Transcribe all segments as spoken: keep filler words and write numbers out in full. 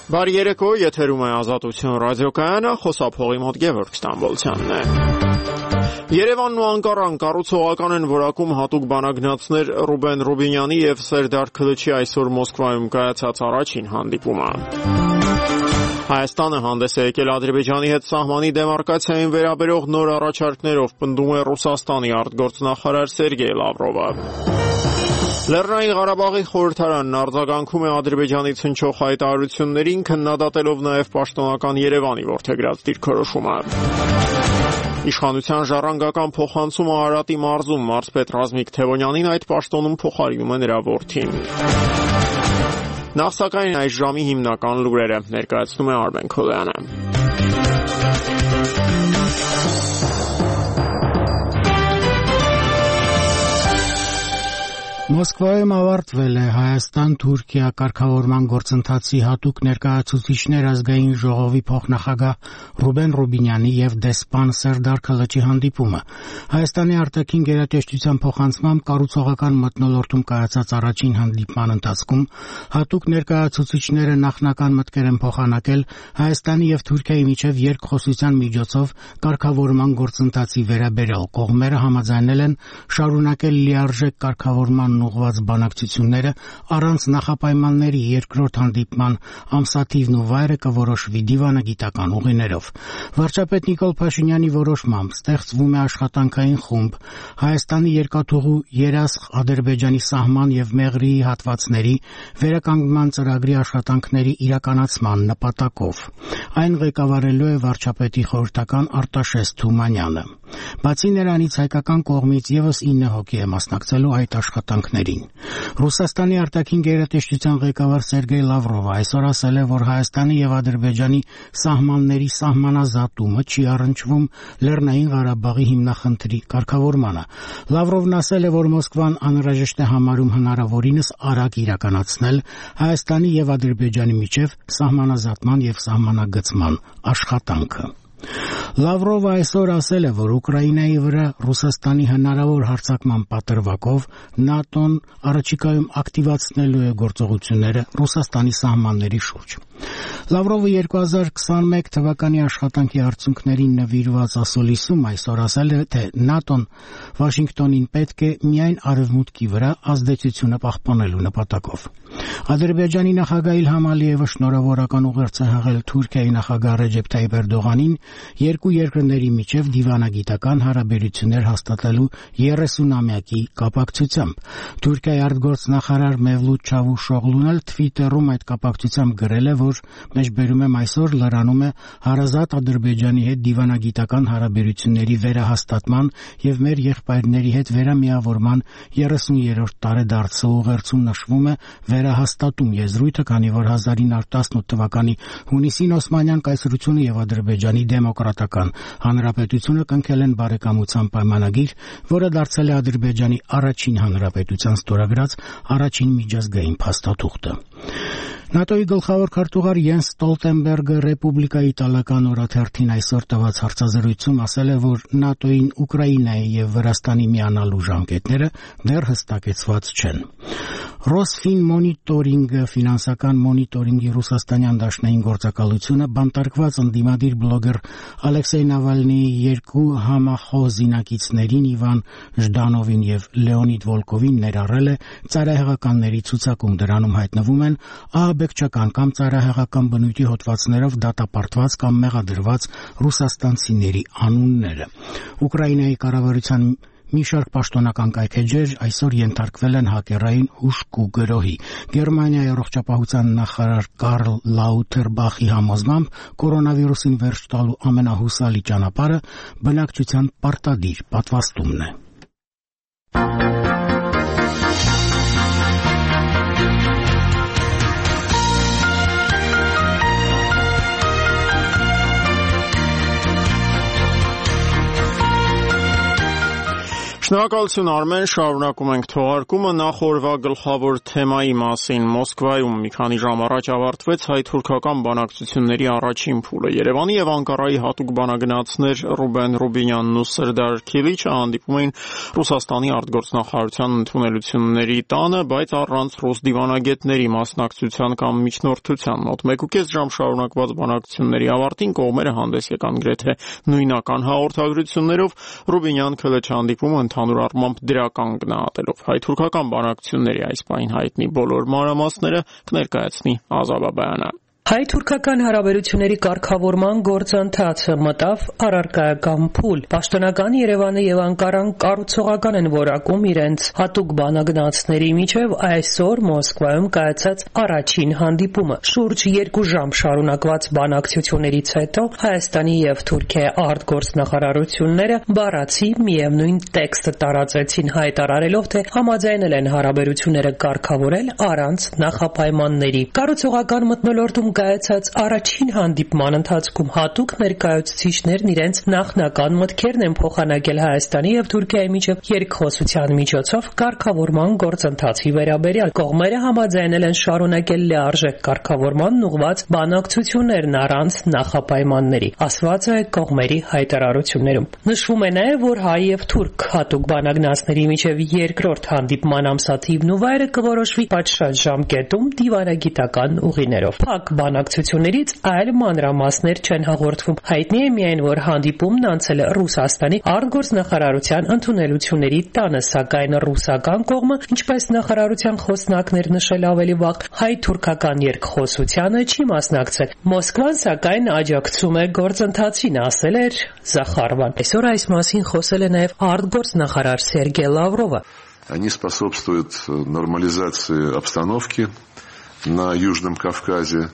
Բարի երեկո, եթերում է Ազատություն ռադիոկայանը, խոսափողի մոտ Գևորգ Ստամբոլցյանն է։ Երևանն ու Անկարան կառուցողական են որակում հատուկ բանագնացներ Ռուբեն Ռուբինյանի եւ Սերդար Քլիչի այսօր Մոսկվայում կայացած առաջին հանդիպումը։ Հայաստանը հանդես է եկել Ադրբեջանի հետ սահմանի դեմարկացիային վերաբերող նոր առաջարկներով, պնդում է Ռուսաստանի արտգործնախարար Սերգեյ Լավրովը։ Լեռնային Ղարաբաղի խորհրդարանն արձագանքում է Ադրբեջանից հնչող հայտարարություններին, քննադատելով նաև պաշտոնական Երևանի որդեգրած դիրքորոշումը։ Իշխանության ժառանգական փոխանցումը Արարատի մարզում մարզպետ Ռազմիկ Թևոնյանին այդ պաշտոնում փոխարինում է նրա որդին։ Նախ սակայն այս ժամի հիմնական լուրերը ներկայացնում է Արմեն Քոլյանը։ Մոսկվայում ավարտվել է Հայաստան-Թուրքիա կարգավորման գործընթացի հատուկ ներկայացուցիչներ ազգային ժողովի փոխնախագահ Ռուբեն Ռուբինյանի եւ դեսպան Սերդար Քլիչի հանդիպումը։ Հայաստանի արտաքին գերատեսչության փոխանցմամբ կառուցողական մթնոլորտում կայացած առաջին հանդիպման ընթացքում հատուկ ներկայացուցիչները նախնական մտքեր են փոխանակել Հայաստանի եւ Թուրքիայի միջև երկխոսության միջոցով կարգավորման գործընթացի վերաբերյալ։ Կողմերը համաձայնել են շարունակել լիարժեք կարգավորման ուղղված բանակցությունները առանց նախապայմանների երկրորդ հանդիպման ամսաթիվն ու վայրը կորոշվի դիվանագիտական ուղիներով։ Վարչապետ Նիկոլ Փաշինյանի որոշմամբ ստեղծվում է աշխատանքային խումբ Հայաստանի երկաթուղու Երասխ Ադրբեջանի սահման եւ Մեղրիի հատվածների վերականգնման ծրագրի աշխատանքների իրականացման նպատակով։ Այն ղեկավարելու է վարչապետի խորհրդական Արտաշես Թումանյանը։ Բացի նրանից հայկական կողմից եւս ինը հոգի է մասնակցելու այդ աշխատանքներին։ Ռուսաստանի արտաքին գերատեսչության ղեկավար Սերգեյ Լավրովը այսօր ասել է, որ Հայաստանի եւ Ադրբեջանի սահմանների սահմանազատումը չի առնչվում Լեռնային Ղարաբաղի հիմնախնդրի կարգավորմանը։ Լավրովն ասել է, որ Մոսկվան անհրաժեշտ է համարում հնարավորինս արագ իրականացնել Հայաստանի եւ Ադրբեջանի միջև սահմանազատման եւ սահմանագծման աշխատանքը։ Լավրովը այսօր ասել է, որ Ուկրաինայի վրա Ռուսաստանի հնարավոր հարձակման պատրվակով ՆԱՏՕ-ն առաջիկայում ակտիվացնելու է գործողությունները Ռուսաստանի սահմանների շուրջ։ Լավրովը երկու հազար քսաներկու թվականի աշխատանքի արդյունքներին նվիրված ասուլիսում այսօր ասել է, թե ՆԱՏՕ-ն Վաշինգտոնին պետք է միայն արևմուտքի վրա ազդեցությունը պահպանելու նպատակով։ Ադրբեջանի նախագահ Իլհամ Ալիևը շնորհավորական ուղերձ է հղել Թուրքիայի նախագահ Ռեջեփ Թայիփ Էրդողանին երկու երկրների միջև դիվանագիտական հարաբերություններ հաստատելու երեսունամյակի կապակցությամբ։ Թուրքիայի արտգործնախարար Մևլութ Չավուշօղլուն էլ Twitter-ում այդ կապակցությամբ գրել է, որ մեջբերում եմ այսօր լրանում է հարազատ Ադրբեջանի հետ դիվանագիտական հարաբերությունների վերահաստատման եւ մեր եղբայրների հետ վերամիավորման երեսուներորդ տարեդարձը ուղերձում նշվում է վերահաստատում եզրույթը, քանի որ հազար ինը հարյուր տասնութ թվականի հունիսին Օսմանյան կայսրությունը եւ Ադրբեջանի դեմոկրատական հանրապետությունը կնքել են բարեկամության պայմանագիր, որը դարձել է Ադրբեջանի առաջին հանրապետության ստորագրած առաջին միջազգային փաստաթուղթը։ ՆԱՏՕ-ի գլխավոր քարտուղար Յենս Ստոլտենբերգը Ռեպուբլիկայի իտալական օրաթերթին այսօր տված հարցազրույցում ասել է, որ ՆԱՏՕ-ին Ուկրաինայի եւ Վրաստանի միանալու ժամկետները դեռ հստակեցված չեն։ Ռոսֆին մոնիտորինգը ֆինանսական մոնիտորինգի ռուսաստանյան դաշնային գործակալությունը բանտարկված ընդդիմադիր բլոգեր Ալեքսեյ Նավալնիի երկու համախոզինակիցներին Իվան Ժդանովին եւ Լեոնիդ Վոլկովին ներառել է ծայրահեղականների ցուցակում։ Դրանում հայտնվում են ահաբեկչական կամ ծայրահեղական բնույթի հոդվածներով դատապարտված կամ մեղադրված ռուսաստանցիների անունները։ Ուկրաինայի կառավարության մի շարք պաշտոնական կայքեջեր այսօր ենթարկվել են հակերային հուշկու գրոհի։ Գերմանիայի առողջապահության նախարար Կարլ Լաութերբախի համոզմամբ կորոնավիրուսին վերջ տալու ամենահուսալի ճանապարհը բնակչության պարտադիր պատվաստումն է։ Շնորհակալություն Արմեն, շարունակում ենք թողարկումը նախ օրվա գլխավոր թեմայի մասին։ Մոսկվայում մի քանի ժամ առաջ ավարտվեց հայ-թուրքական բանակցությունների առաջին փուլը։ Երևանի եւ Անկարայի հատուկ բանագնացներ Ռուբեն Ռուբինյանն ու Սերդար Քիլիչը հանդիպում էին Ռուսաստանի արտգործնախարարության ընդունելությունների տանը, բայց առանց ռուս դիվանագետների մասնակցության կամ միջնորդության։ Մոտ մեկուկես ժամ շարունակված բանակցությունների ավարտին կողմերը հանդես եկան գրեթե նույնական հաղորդագրություններով։ Ռուբինյան Քիլիչ հանդիպումը ընդհանուր առմամբ դրական գնահատելով հայ-թուրքական բանակցությունների այս պահին հայտնի բոլոր մանրամասները կներկայացնի Ազատ Բաբայանը։ Հայ-թուրքական հարաբերությունների կարգավորման գործընթացը մտավ առարկայական փուլ։ Պաշտոնական Երևանը եւ Անկարան կառուցողական են որակում իրենց հատուկ բանագնացների միջև այսօր Մոսկվայում կայացած առաջին հանդիպումը։ Շուրջ երկու ժամ շարունակված բանակցություններից հետո Հայաստանի եւ Թուրքիայի արտգործնախարարությունները բառացի միևնույն տեքստը տարածեցին, հայտարարելով, թե համաձայնել են հարաբերությունները կարգավորել առանց նախապայմանների։ Կառուցողական մթնոլորտում կայացած առաջին հանդիպման ընթացքում հատուկ ներկայացուցիչներն իրենց նախնական մտքերն են փոխանակել Հայաստանի եւ Թուրքիայի միջև երկխոսության միջոցով կարգավորման գործընթացի վերաբերյալ։ Կողմերը համաձայնել են շարունակել լիարժեք կարգավորմանն ուղղված բանակցություններն առանց նախապայմանների, ասված է կողմերի հայտարարություններում։ Նշվում է նաեւ, որ հայ եւ թուրք հատուկ բանագնացների միջև երկրորդ հանդիպման ամսաթիվն ու վայրը կորոշվի պատշաճ ժամկետում դիվանագիտական ուղիներով։ Փակ բանակցություններից այլ մանրամասներ չեն հաղորդվում։ Հայտնի է միայն, որ հանդիպումն անցել է Ռուսաստանի արտգործնախարարության ընդունելությունների տանը, սակայն ռուսական կողմը, ինչպես նախարարության խոսնակներ նշել ավելի վաղ, հայ-թուրքական երկխոսությանը չի մասնակցել։ Մոսկվան, սակայն, աջակցում է գործընթացին, ասել էր Զախարովան։ Այսօր այս մասին խոսել է նաև արտգործնախարար Սերգեյ Լավրովը։ Они способствуют нормализации обстановки на Южном Кавказе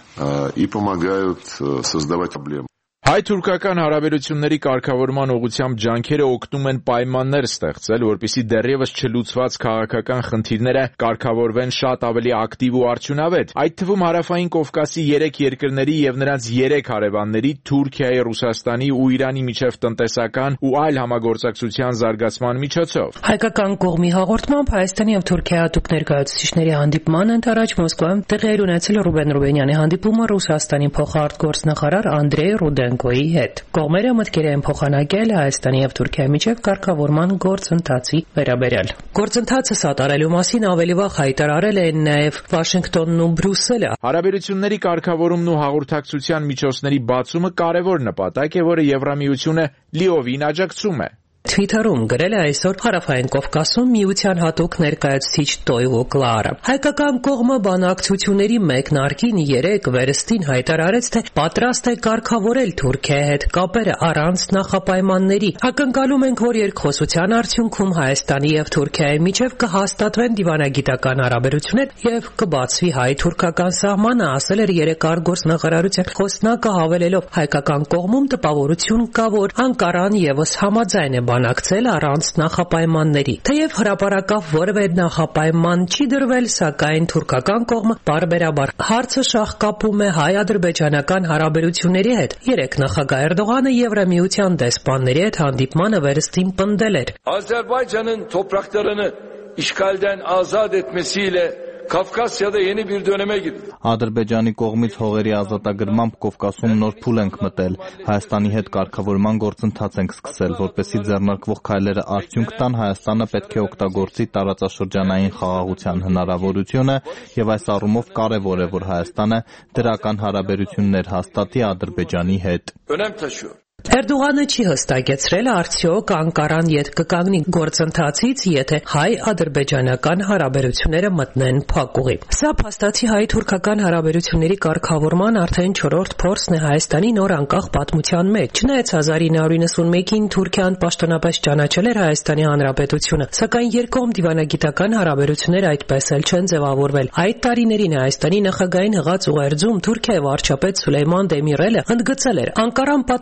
и помогают создавать проблемы. Հայ-թուրքական հարաբերությունների կարգավորման ուղղությամբ ջանքերը օգնում են պայմաններ ստեղծել, որպեսզի դեռևս չլուծված քաղաքական խնդիրները կարգավորվեն շատ ավելի ակտիվ ու արդյունավետ։ Այդ թվում Հարավային Կովկասի երեք երկրների եւ նրանց երեք հարևանների՝ Թուրքիայի, Ռուսաստանի ու Իրանի միջև տնտեսական ու այլ համագործակցության զարգացման միջոցով։ Հայկական կողմի հաղորդմամբ Հայաստանի եւ Թուրքիայի հատուկ ներկայացուցիչների հանդիպման ընթരാճ Մոսկվայում տեղի էր ունեցել Ռուբեն Ռուբինյանի հանդիպումը Ռուսաստանի փոխարտգործնախարար Անդրեյ Ռուդենկոյի հետ։ Կողմերը մտքեր են փոխանակել Հայաստանի եւ Թուրքիայի միջև կարգավորման գործընթացի վերաբերյալ։ Գործընթացը սատարելու մասին ավելի վաղ հայտարարել են նաեւ Վաշինգտոնն ու Բրյուսելը։ Հարաբերությունների կարգավորումն ու հաղորդակցության միջոցների բացումը կարևոր նպատակ է, որը Եվրամիությունը լիովին աջակցում է։ Թվիթերում գրել է այսօր Հարավային Կովկասում միության հատուկ ներկայացուցիչ Տոյվո Կլարը։ Հայկական կողմը բանակցությունների մեկնարկին երեք վերստին հայտարարեց, թե պատրաստ է կարգավորել Թուրքիայի հետ կապերը առանց նախապայմանների։ Ակնկալում ենք, որ երկխոսության արդյունքում Հայաստանի եւ Թուրքիայի միջև կհաստատվեն դիվանագիտական հարաբերություններ եւ կբացվի հայ-թուրքական սահմանը, ասել էր երեք արտգործնախարարության խոսնակը, հավելելով հայկական կողմում տպավորություն կա, որ Անկարան եւս համաձայն է բանակցել առանց նախապայմանների։ Թեև հրապարակավ որևէ նախապայման չի դրվել, սակայն թուրքական կողմը բարբերաբար հարցը շահկապում է հայ-ադրբեջանական հարաբերությունների հետ։ Երեք նախագահ Էրդողանը Եվրամիության դեսպանների հետ հանդիպմանը վերստին պնդել էր. Azerbaycan'ın topraklarını işgalden azat etmesiyle Kafkasya'da yeni bir döneme girdi. Ադրբեջանի կողմից հողերի ազատագրմամբ Կովկասում նոր փուլ ենք մտել։ Հայաստանի հետ կարգավորման գործընթաց ենք սկսել, որպեսզի ձեռնարկվող քայլերը արդյունք տան, Հայաստանը պետք է օգտագործի տարածաշրջանային խաղաղության հնարավորությունը եւ այս առումով կարեւոր է, որ Հայաստանը դրական հարաբերություններ հաստատի Ադրբեջանի հետ։ Önem taşıyor. Էրդողանը չի հստակեցրել արդյոք Անկարան յետ կկանգնի գործընթացից, եթե հայ-ադրբեջանական հարաբերությունները մտնեն փակուղի։ Սա փաստացի հայ-թուրքական հարաբերությունների կարգավորման արդեն չորրորդ փորձն է Հայաստանի նոր անկախ պատմության մեջ։ Չնայած հազար ինը հարյուր իննսունմեկին Թուրքիան պաշտոնապես ճանաչել էր Հայաստանի Հանրապետությունը, սակայն երկկողմ դիվանագիտական հարաբերությունները այդպես էլ չեն ձևավորվել։ Այդ տարիներին Հայաստանի նախագահային հղած ուղերձում Թուրքիայի վարչապետ Սուլեյման Դեմիրելը ընդգծել էր. Անկարան պատրաստ է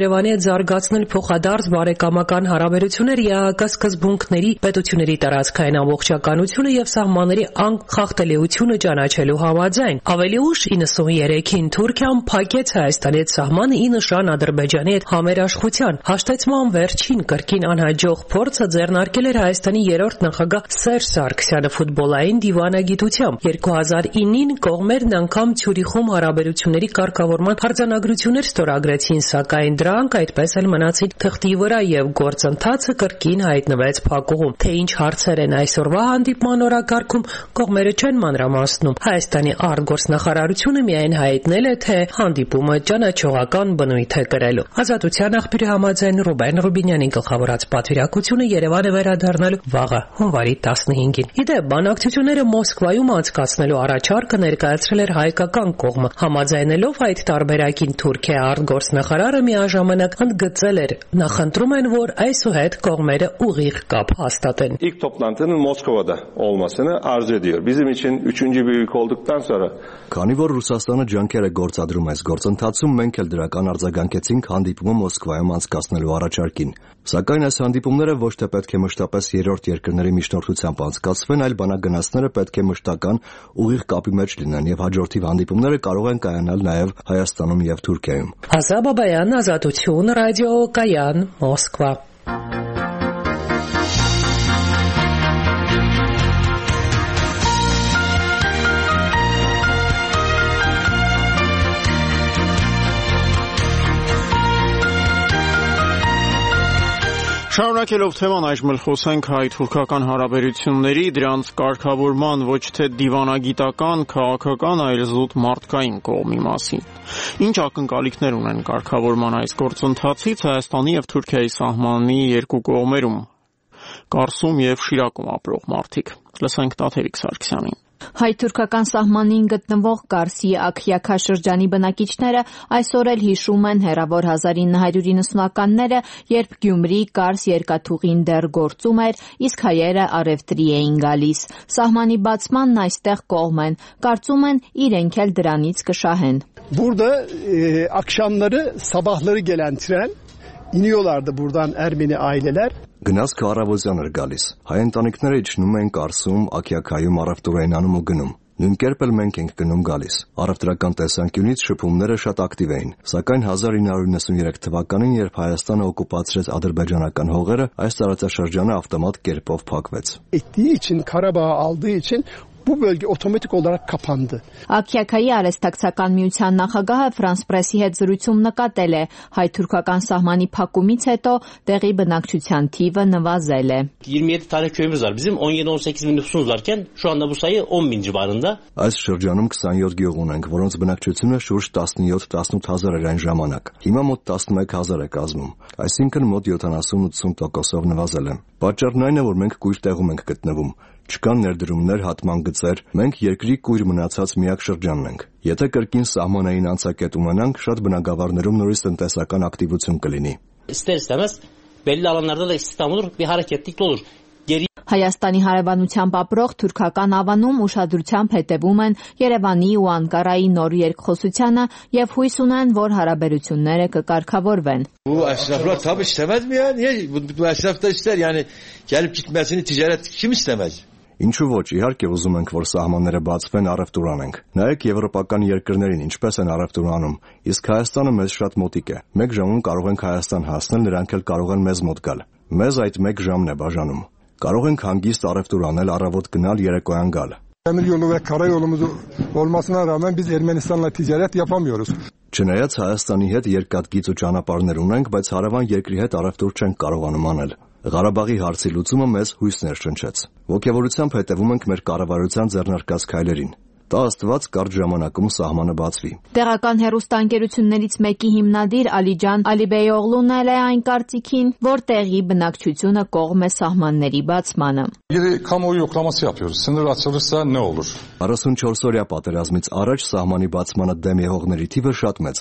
Երևանի հետ զարգացնել փոխադարձ բարեկամական հարաբերություններ, ԵԱՀԿ սկզբունքների, պետությունների տարածքային ամբողջականությունը եւ սահմանների անխախտելիությունը ճանաչելու համաձայն։ Ավելի ուշ իննսուններեքին Թուրքիան փակեց Հայաստանի հետ սահմանը ի նշան Ադրբեջանի հետ համերաշխության։ Հաշտեցման վերջին կրկին անհաջող փորձը ձեռնարկել էր Հայաստանի երրորդ նախագահ Սերժ Սարգսյանը ֆուտբոլային դիվանագիտությամբ։ երկու հազար ինին կողմերն անգամ Ցյուրիխում հարաբերությունների կարգավորման արձանագրություններ ստորագրեցին, սակայն դրանք այդպես էլ մնացին թղթի վրա եւ գործընթացը կրկին հայտնվեց փակուղում։ Թե ինչ հարցեր են այսօրվա հանդիպման օրակարգում, կողմերը չեն մանրամասնում։ Հայաստանի արտգործնախարարությունը միայն հայտնել է, թե հանդիպումը ճանաչողական բնույթ է կրելու։ Ազատության աղբյուրի համաձայն Ռուբեն Ռուբինյանի գլխավորած պատվիրակությունը Երևան է վերադառնալու վաղը հունվարի տասնհինգին։ Իդեպ բանակցությունները Մոսկվայում անցկացնելու առաջարկը ներկայացրել էր հայկական կողմը։ Համաձայնելով այդ տարբերակին Թուրքիա արտգործնախարարը միաժամանակ ընդգծել էր, նախընտրում են, որ այսուհետ կողմերը ուղիղ կապ hastատեն. İlk toplantının Moskova'da olmasını arzu ediyor. Bizim için üçüncü büyük olduktan sonra Քանի որ Ռուսաստանը ջանքեր է գործադրում այս գործընթացում, մենք էլ դրական արձագանքեցինք հանդիպումը Մոսկվայում անցկացնելու առաջարկին։ Սակայն այս հանդիպումները ոչ թե պետք է մշտապես երրորդ երկրների միջնորդությամբ անցկացվեն, այլ բանագնացները պետք է մշտական ուղիղ կապի մեջ լինեն եւ հաջորդիվ հանդիպումները կարող են կայանալ նաեւ Հայաստանում եւ Թուրքիայում։ Ազատ Բաբայան, Ազատություն, ռադիո Կայան, Մոսկվա։ Շարունակելով թեման այժմ խոսենք հայ-թուրքական հարաբերությունների, դրանց կարգավորման ոչ թե դիվանագիտական, քաղաքական, այլ զուտ մարդկային կողմի մասին։ Ինչ ակնկալիքներ ունեն կարգավորման այս գործընթացից Հայաստանի եւ Թուրքիայի սահմանի երկու կողմերում, Կարսում եւ Շիրակում ապրող մարդիկ։ Լսենք Տաթևիկ Սարգսյանին։ Հայ-թուրքական սահմանին գտնվող Կարսի Աքյաքա շրջանի բնակիչները այսօր էլ հիշում են հեռավոր հազար ինը հարյուր իննսունականները, երբ Գյումրի Կարս երկաթուղին դեռ գործում էր, իսկ հայերը առևտրի էին գալիս։ Սահմանի բացմանն այստեղ կողմ են, կարծում են իրենք էլ դրանից կշահեն։ Burada e, akşamları sabahları gelen tren iniyorlardı buradan Ermeni aileler. Գնացքը առավոտյան էր գալիս։ Հայ ընտանիքները իջնում են Կարսում, Աքյաքայում առևտուրային անում ու գնում։ Նույն կերպ էլ մենք ենք գնում գալիս։ Առևտրական տեսանկյունից շփումները շատ ակտիվ էին, սակայն հազար ինը հարյուր իննսուներեք թվականին, երբ Հայաստանը օկուպացրեց ադրբեջանական հողերը, այս տարածաշրջանը ավտոմատ կերպով փակվեց։ Ettiği için Karabağ'ı aldığı için bu bölge otomatik olarak kapandı. Աքյաքայի արհեստակցական միության նախագահը Ֆրանս Պրեսի հետ զրույցում նկատել է, հայ-թուրքական սահմանի փակումից հետո տեղի բնակչության թիվը նվազել է. yirmi yedi tane köyümüz var. Bizim on yedi on sekiz bin nüfusumuz varken şu anda bu sayı on bin civarında. Այս շրջանում քսանյոթ գյուղ ունենք, որոնց բնակչությունը շուրջ տասնյոթ տասնութ հազար էր այն ժամանակ։ Հիմա մոտ տասնմեկ հազար է կազմում, այսինքն մոտ յոթանասուն ութսուն տոկոսով նվազել է։ Պատճառն այն է, որ մենք կույր տեղում ենք գտնվում։ Չկան ներդրումներ, հատման գծեր, մենք երկրի կույր մնացած միակ շրջանն ենք։ Եթե կրկին սահմանային անցակետ ունենանք, շատ բնակավարներում նորից տնտեսական ակտիվություն կլինի։ İster istemez belli alanlarda da istihdam olur, bir hareketlilik olur. Geri Հայաստանի հարևանությամբ ապրող թուրքական ավանում ուշադրությամբ հետևում են Երևանի ու Անկարայի նոր երկխոսությանը եւ հույս ունեն, որ հարաբերությունները կկարգավորվեն։ Bu esnaflar tabii istemez mi ya? Niye? Bu, bu esnaf da ister yani gelip gitmesini ticaret kim istemez? Ինչու ոչ, իհարկե ուզում ենք, որ սահմանները բացվեն, առևտուր անենք։ Նայեք եվրոպական երկրներին ինչպես են առևտուր անում, իսկ Հայաստանը մեզ շատ մոտիկ է։ Մեկ ժամում կարող ենք Հայաստան հասնել, նրանք էլ կարող են մեզ մոտ գալ։ Մեզ այդ մեկ ժամն է բաժանում։ Կարող ենք հանգիստ առևտուր անել, առավոտ գնալ, yerəkoyan qal. Demir yolu ve karayolumuz olmasına rağmen biz Ermenistanla ticaret yapamıyoruz. Չնայած Հայաստանի հետ երկաթգիծ ու ճանապարհներ ունենք, բայց հարևան երկրի հետ առևտուր չենք կարողանում անել։ Ղարաբաղի հարցի լուծումը մեզ հույս ներշնչեց։ Ոգևորությամբ հետևում ենք մեր կառավարության ձեռնարկած քայլերին։ Տա Աստված կարճ ժամանակում սահմանը բացվի։ Տեղական հեռուստաընկերություններից մեկի հիմնադիր Ալիջան Ալիբեյօղլուն էլ է այն կարծիքին, որ տեղի բնակչությունը կողմ է սահմանների բացմանը։ Bir kamuoyu yoklaması yapıyoruz. Sınır açılırsa ne olur? քառասունչորս օրյա պատերազմից առաջ սահմանի բացմանը դեմ եղողների թիվը շատ մեծ էր,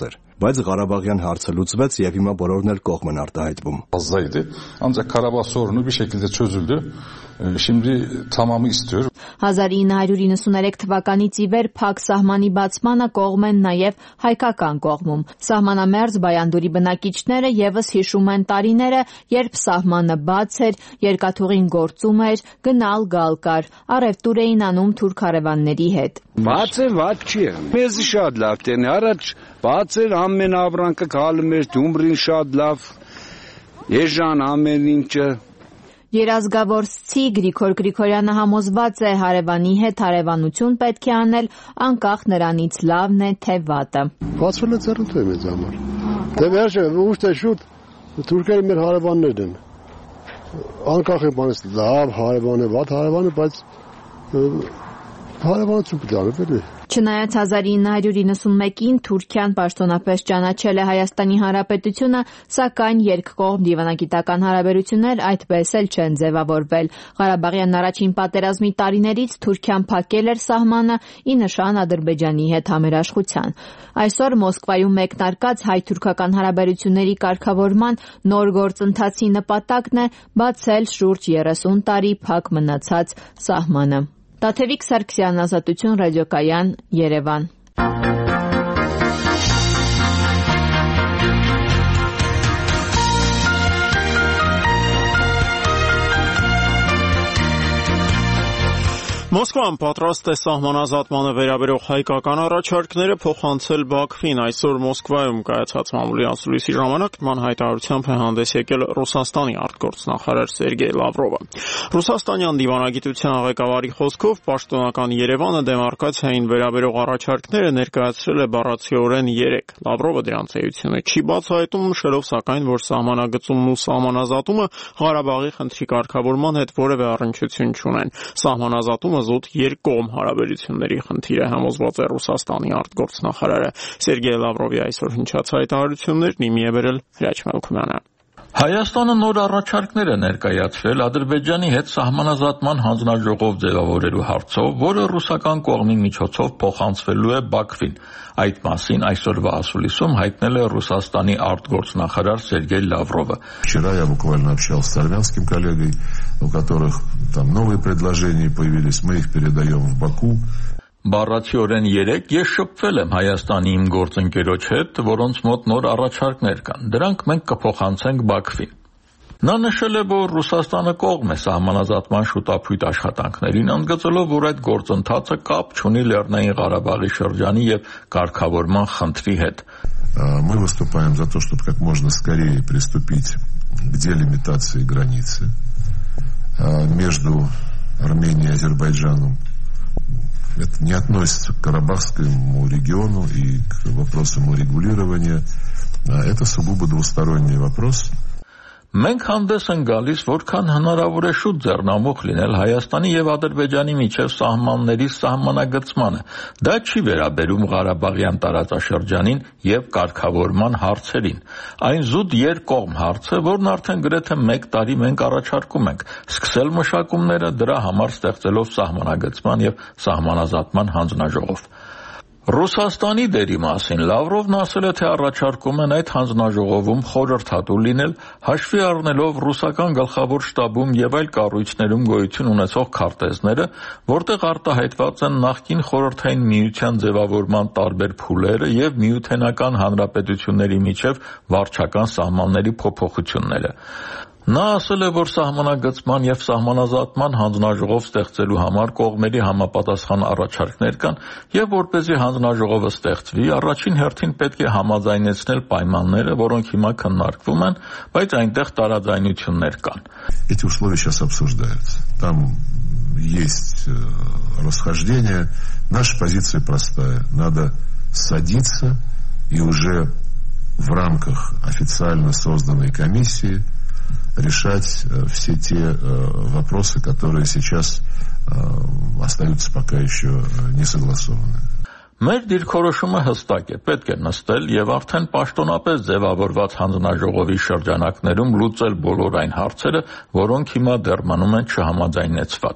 բայց Ղարաբաղյան հարցը լուծվեց եւ հիմա բոլորն էլ կողմ են արտահայտվում։ Fazlaydı. Ancak Karabağ sorunu bir şekilde çözüldü. Şimdi tamamı istiyor. հազար ինը հարյուր իննսուներեք թվականից ի վեր փակ սահմանի բացմանը կողմ են նաև հայկական կողմում։ Սահմանամերձ Բայանդուրի բնակիչները եւս հիշում են տարիները, երբ սահմանը բաց էր, երկաթուղին գործում էր, գնալ գալ կար, առևտուր էին անում թուրք հարևանների հետ։ Բաց է, բաց չի։ Մեզ շատ լավ տեն, առաջ բաց էր, ամեն ավրանքը գալում էր, Գյումրին շատ լավ, Էժան ամեն ինչը։ Երազգավորցի Գրիգոր Գրիգորյանը համոզված է հարևանի հետ հարևանություն պետք է անել անկախ նրանից լավն է թե վատը։ Բացվել է ծառայություն մեզ համար։ Դե վերջը ուշ թե շուտ թուրքերը մեր հարևաններն են։ Անկախ է բանից լավ հարևան է, վատ հարևան է, բայց հարևանություն պետք է արվի։ Չնայած հազար ինը հարյուր իննսունմեկին Թուրքիան պաշտոնապես ճանաչել է Հայաստանի Հանրապետությունը, սակայն երկկողմ դիվանագիտական հարաբերություններ այդպես էլ չեն ձևավորվել։ Ղարաբաղյան առաջին պատերազմի տարիներից Թուրքիան փակել էր սահմանը ի նշան Ադրբեջանի հետ համերաշխության։ Այսօր Մոսկվայում մեկնարկած հայ-թուրքական հարաբերությունների կարգավորման նոր գործընթացի նպատակն է բացել շուրջ երեսուն տարի փակ մնացած սահմանը։ Տաթևիկ Սարգսյան, Ազատություն ռադիոկայան, Երևան։ Մոսկվան պատրաստ է սահմանազատմանը վերաբերող հայկական առաջարկները փոխանցել Բաքվին։ Այսօր Մոսկվայում կայացած մամուլի ասուլիսի ժամանակ նման հայտարարությամբ է հանդես եկել Ռուսաստանի արտգործնախարար Սերգեյ Լավրովը։ Ռուսաստանյան դիվանագիտության ղեկավարի խոսքով պաշտոնական Երևանը դեմարկացիային վերաբերող առաջարկները ներկայացրել է բառացիորեն երեք։ Լավրովը դրանց էությունը չի բացահայտում, նշելով սակայն, որ սահմանագծումն ու սահմանազատումը Ղարաբաղի խնդրի կարգավորման հետ որևէ առնչություն չունեն։ Սահմանազատումը զուտ երկկողմ հարաբերությունների խնդիր է, համոզված է Ռուսաստանի արտգործնախարարը։ Սերգեյ Լավրովի այսօր հնչած հայտարարություններն իմի է բերել Հրաչ Մելքումյանը։ Հայաստանը նոր առաջարկներ է ներկայացրել Ադրբեջանի հետ սահմանազատման հանձնաժողով ձևավորելու հարցով, որը ռուսական կողմի միջոցով փոխանցվելու է Բաքվին։ Այդ մասին այսօրվա ասուլիսում հայտնել է Ռուսաստանի արտգործնախարար Սերգեյ Լավրովը։ Вчера я буквально общался с армянским коллегой, у которых там новые предложения появились, мы их передаем в Баку. Բառացիորեն երեք ես շփվել եմ Հայաստանի իմ գործընկերոջ հետ, որոնց մոտ նոր առաջարկներ կան։ Դրանք մենք կփոխանցենք Բաքվին։ Նա նշել է, որ Ռուսաստանը կողմ է սահմանազատման շուտափույթ աշխատանքներին, ընդգծելով, որ այդ գործընթացը կապ չունի Լեռնային Ղարաբաղի շրջանի եւ կարգավորման խնդրի հետ։ Мы выступаем за то, чтобы как можно скорее приступить к делимитации границы между Арменией и Азербайджаном. Это не относится к Карабахскому региону и к вопросам урегулирования. Это сугубо двусторонний вопрос. Մենք հանդես են գալիս, որքան հնարավոր է շուտ ձեռնամուխ լինել Հայաստանի եւ Ադրբեջանի միջև սահմանների սահմանագծմանը։ Դա չի վերաբերում Ղարաբաղյան տարածաշրջանին եւ կարգավորման հարցերին։ Այն զուտ երկկողմ հարց է, որն արդեն գրեթե մեկ տարի մենք առաջարկում ենք, սկսել մշակումները դրա համար ստեղծելով սահմանագծման եւ սահմանազատման հանձնաժողով։ Ռուսաստանի դերի մասին Լավրովն ասել է, թե առաջարկում են այդ հանձնաժողովում խորհրդատու լինել, հաշվի առնելով ռուսական գլխավոր շտաբում եւ այլ կառույցներում գոյություն ունեցող քարտեզները, որտեղ արտահայտված են նախկին խորհրդային միության ձևավորման տարբեր փուլերը եւ միութենական հանրապետությունների միջև վարչական սահմանների փոփոխությունները։ Նա ասել է, որ սահմանագծման եւ սահմանազատման հանձնաժողով ստեղծելու համար կողմերի համապատասխան առաջարկներ կան եւ որպեսզի հանձնաժողովը ստեղծվի, առաջին հերթին պետք է համաձայնեցնել պայմանները, որոնք հիմա քննարկվում են, բայց այնտեղ տարաձայնություններ կան։ Эти условия сейчас обсуждаются. Там есть расхождения. Наша позиция простая. Надо садиться и уже в рамках официально созданной комиссии решать все те вопросы, которые сейчас остаются пока еще не согласованными. Մեր դիրքորոշումը հստակ է, պետք է նստել եւ արդեն պաշտոնապես ձևավորված հանձնաժողովի շրջանակներում լուծել բոլոր այն հարցերը, որոնք հիմա դեռ մնում են չհամաձայնեցված։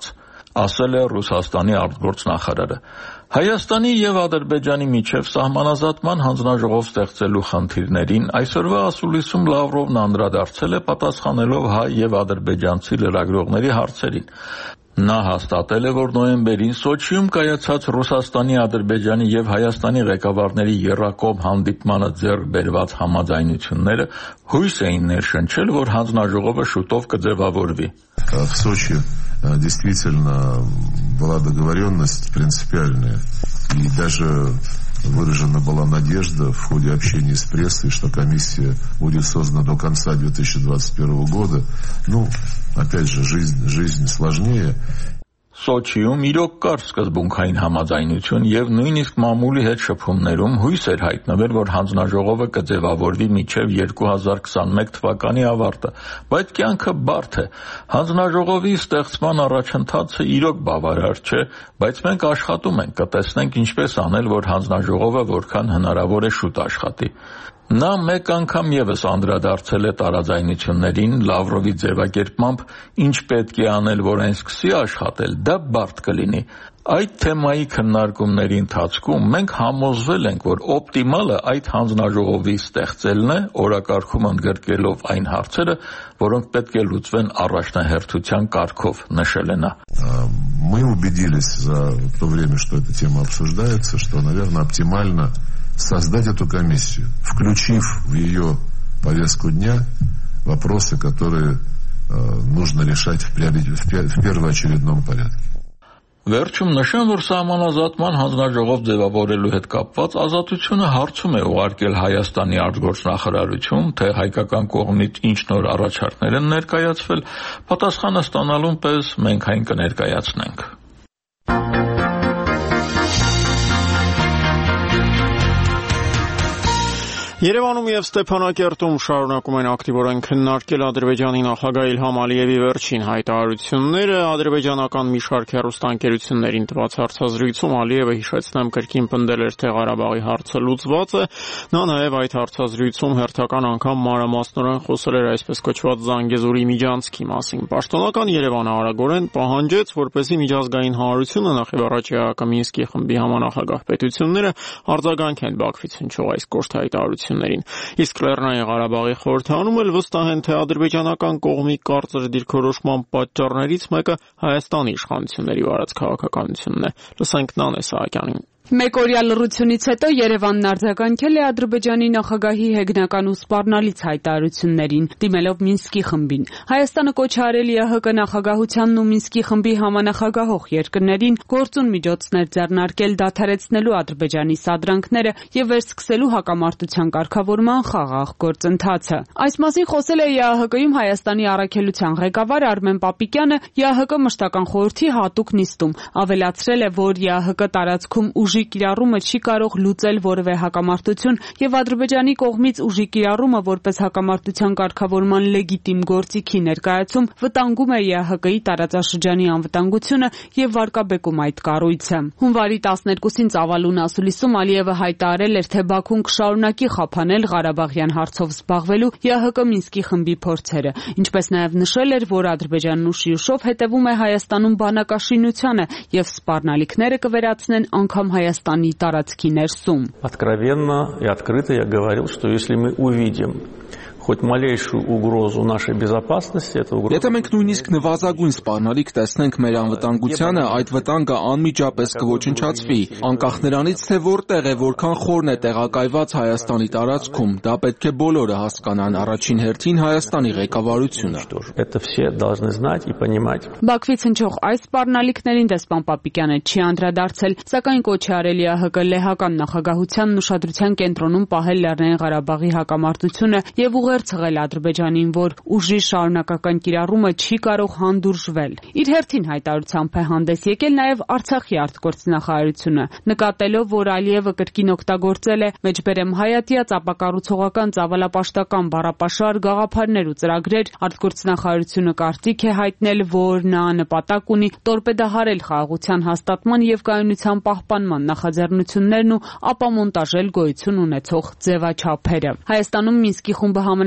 ասել է Ռուսաստանի արտգործնախարարը։ Հայաստանի եւ Ադրբեջանի միջև սահմանազատման հանձնաժողով ստեղծելու խնդիրներին այսօրվա ասուլիսում Լավրովն անդրադարձել է պատասխանելով հայ եւ ադրբեջանցի լրագրողների հարցերին։ Նա հաստատել է, որ նոյեմբերին Սոչիում կայացած Ռուսաստանի, Ադրբեջանի եւ Հայաստանի ղեկավարների եռակողմ հանդիպմանը ձեռք բերված համաձայնությունները հույս էին ներշնչել, որ հանձնաժողովը շուտով կձևավորվի։ В Сочи действительно была договоренность принципиальная, и даже выражена была надежда в ходе общения с прессой, что комиссия будет создана до конца две тысячи двадцать первого года. Ну, опять же, жизнь, жизнь сложнее. Սոչիում իրոք կար սկզբունքային համաձայնություն եւ նույնիսկ մամուլի հետ շփումներում հույս էր հայտնվել, որ հանձնաժողովը կձևավորվի մինչեւ երկու հազար քսաներկու թվականի ավարտը, բայց կյանքը բարդ է։ Հանձնաժողովի ստեղծման առաջընթացը իրոք բավարար չէ, բայց մենք աշխատում ենք, կտեսնենք ինչպես անել, որ հանձնաժողովը որքան հնարավոր է շուտ աշխատի։ Նա մեկ անգամ եւս անդրադարձել է տարաձայնություններին Լավրովի ձևակերպմամբ, ինչ պետք է անել, որ այն սկսի աշխատել, դա բարդ կլինի։ Այդ թեմայի քննարկումների ընթացքում մենք համոզվել ենք, որ օպտիմալը այդ հանձնաժողովի ստեղծելն է, օրակարգում ընդգրկելով այն հարցերը, որոնք պետք է լուծվեն առաջնահերթության կարգով, нշել է նա։ Мы убедились за то время, что эта тема обсуждается, что, наверное, оптимально создать эту комиссию, включив в ее повестку дня вопросы, которые э, нужно решать в, в, в первоочередном порядке. Վերջում նշեմ, որ սահմանազատման հանձնաժողով ձևավորելու հետ կապված ազատությունը հարցում է ուղարկել Հայաստանի արտգործնախարարություն, թե հայկական կողմից ինչ նոր առաջարկներ են ներկայացվել, պատասխանը ստանալուն պես մենք այն կներկայացնենք։ Երևանում եւ Ստեփանակերտում շարունակում են ակտիվորեն քննարկել Ադրբեջանի նախագահ Իլհամ Ալիևի վերջին հայտարարությունները։ Ադրբեջանական մի շարք հեռուստաընկերություններին տված հարցազրույցում Ալիևը հիշեցնեմ կրկին պնդել էր, թե Ղարաբաղի հարցը լուծված է։ Նա նաեւ այդ հարցազրույցում հերթական անգամ մանրամասնորեն խոսել էր այսպես կոչված Զանգեզուրի միջանցքի մասին։ Պաշտոնական Երևանը արագորեն պահանջեց, որպեսզի միջազգային հանրությունը նախ եւ առաջ Մինսկի խմբի համանախագահ պետությունները արձագանքեն Բաքվից հնչող այս կոշտ հայտարարություններին։ Իսկ Լեռնային Ղարաբաղի խորհրդանում էլ վստահ են, թե ադրբեջանական կողմի կարծր դիրքորոշման պատճառներից մեկը Հայաստանի իշխանությունների վարած քաղաքականությունն է։ Լսենք Նանե Սահակյանին։ Մեկօրյա լռությունից հետո Երևանն արձագանքել է Ադրբեջանի նախագահի հեգնական ու սպառնալից հայտարարություններին, դիմելով Մինսկի խմբին։ Հայաստանը կոչ է արել ԵՀԿ նախագահությանն ու Մինսկի խմբի համանախագահող երկրներին գործուն միջոցներ ձեռնարկել դադարեցնելու Ադրբեջանի սադրանքները եւ վերսկսելու հակամարտության կարգավորման խաղաղ գործընթացը։ Այս մասին խոսել է ԵԱՀԿ-ում Հայաստանի առաքելության ղեկավար Արմեն Պապիկյանը ԵԱՀԿ մշտական խորհրդի հատուկ նիստում, ավելացրել է, որ ԵԱՀԿ տարածքում ուժի կիրառումը չի կարող լուծել որևէ հակամարտություն եւ Ադրբեջանի կողմից ուժի կիրառումը որպես հակամարտության կարգավորման լեգիտիմ գործիքի ներկայացում վտանգում է ԵԱՀԿ-ի տարածաշրջանի անվտանգությունը եւ վարկաբեկում այդ կառույցը։ Հունվարի տասներկուսին ծավալուն ասուլիսում Ալիևը հայտարարել էր, թե Բաքուն կշարունակի խափանել Ղարաբաղյան հարցով զբաղվելու ԵԱՀԿ Մինսկի խմբի փորձերը, ինչպես նաեւ նշել էր, որ Ադրբեջանն ուշի ուշով հետևում է Հայաստանում բանակաշինությանը եւ սպառնալիքները կվերացնեն անգամ Հայաստանի տարածքի ներսում։ Откровенно и открыто я говорил, что если мы увидим хоть малейшую угрозу нашей безопасности, это угроза. Եթե մենք նույնիսկ նվազագույն սպառնալիք տեսնենք մեր անվտանգությանը, այդ վտանգը անմիջապես կոչնչացվի, անկախ նրանից, թե որտեղ է, որքան խորն է տեղակայված Հայաստանի տարածքում, դա պետք է բոլորը հասկանան, առաջին հերթին Հայաստանի ղեկավարությունը։ Это все должны знать и понимать. Բաքվից հնչող այս սպառնալիքներին դեսպան Պապիկյանը չի անդրադարձել, սակայն կոչ է արել ԵԱՀԿ լեհական նախագահությանն ուշադրության կենտրոնում պահել Լեռնային Ղարաբաղի հակամարտությունը եւ ցղել Ադրբեջանին, որ ուժի շարունակական կիրառումը չի կարող հանդուրժվել։ Իր հերթին հայտարարությամբ է հանդես եկել նաև Արցախի արտգործնախարարությունը, նկատելով, որ Ալիևը կրկին օգտագործել է մեջբերեմ հայատյաց ապակառուցողական ծավալապաշտական բառապաշար գաղափարներ ու ծրագրեր, արտգործնախարարությունը կարծիք է հայտնել, որ նա նպատակ ունի տորպեդահարել խաղաղության հաստատման եւ կայունության պահպանման նախաձեռնություններն ու ապամոնտաժել գոյություն ունեցող ձևաչափերը։ Հայաստանում Մինսկի խումբը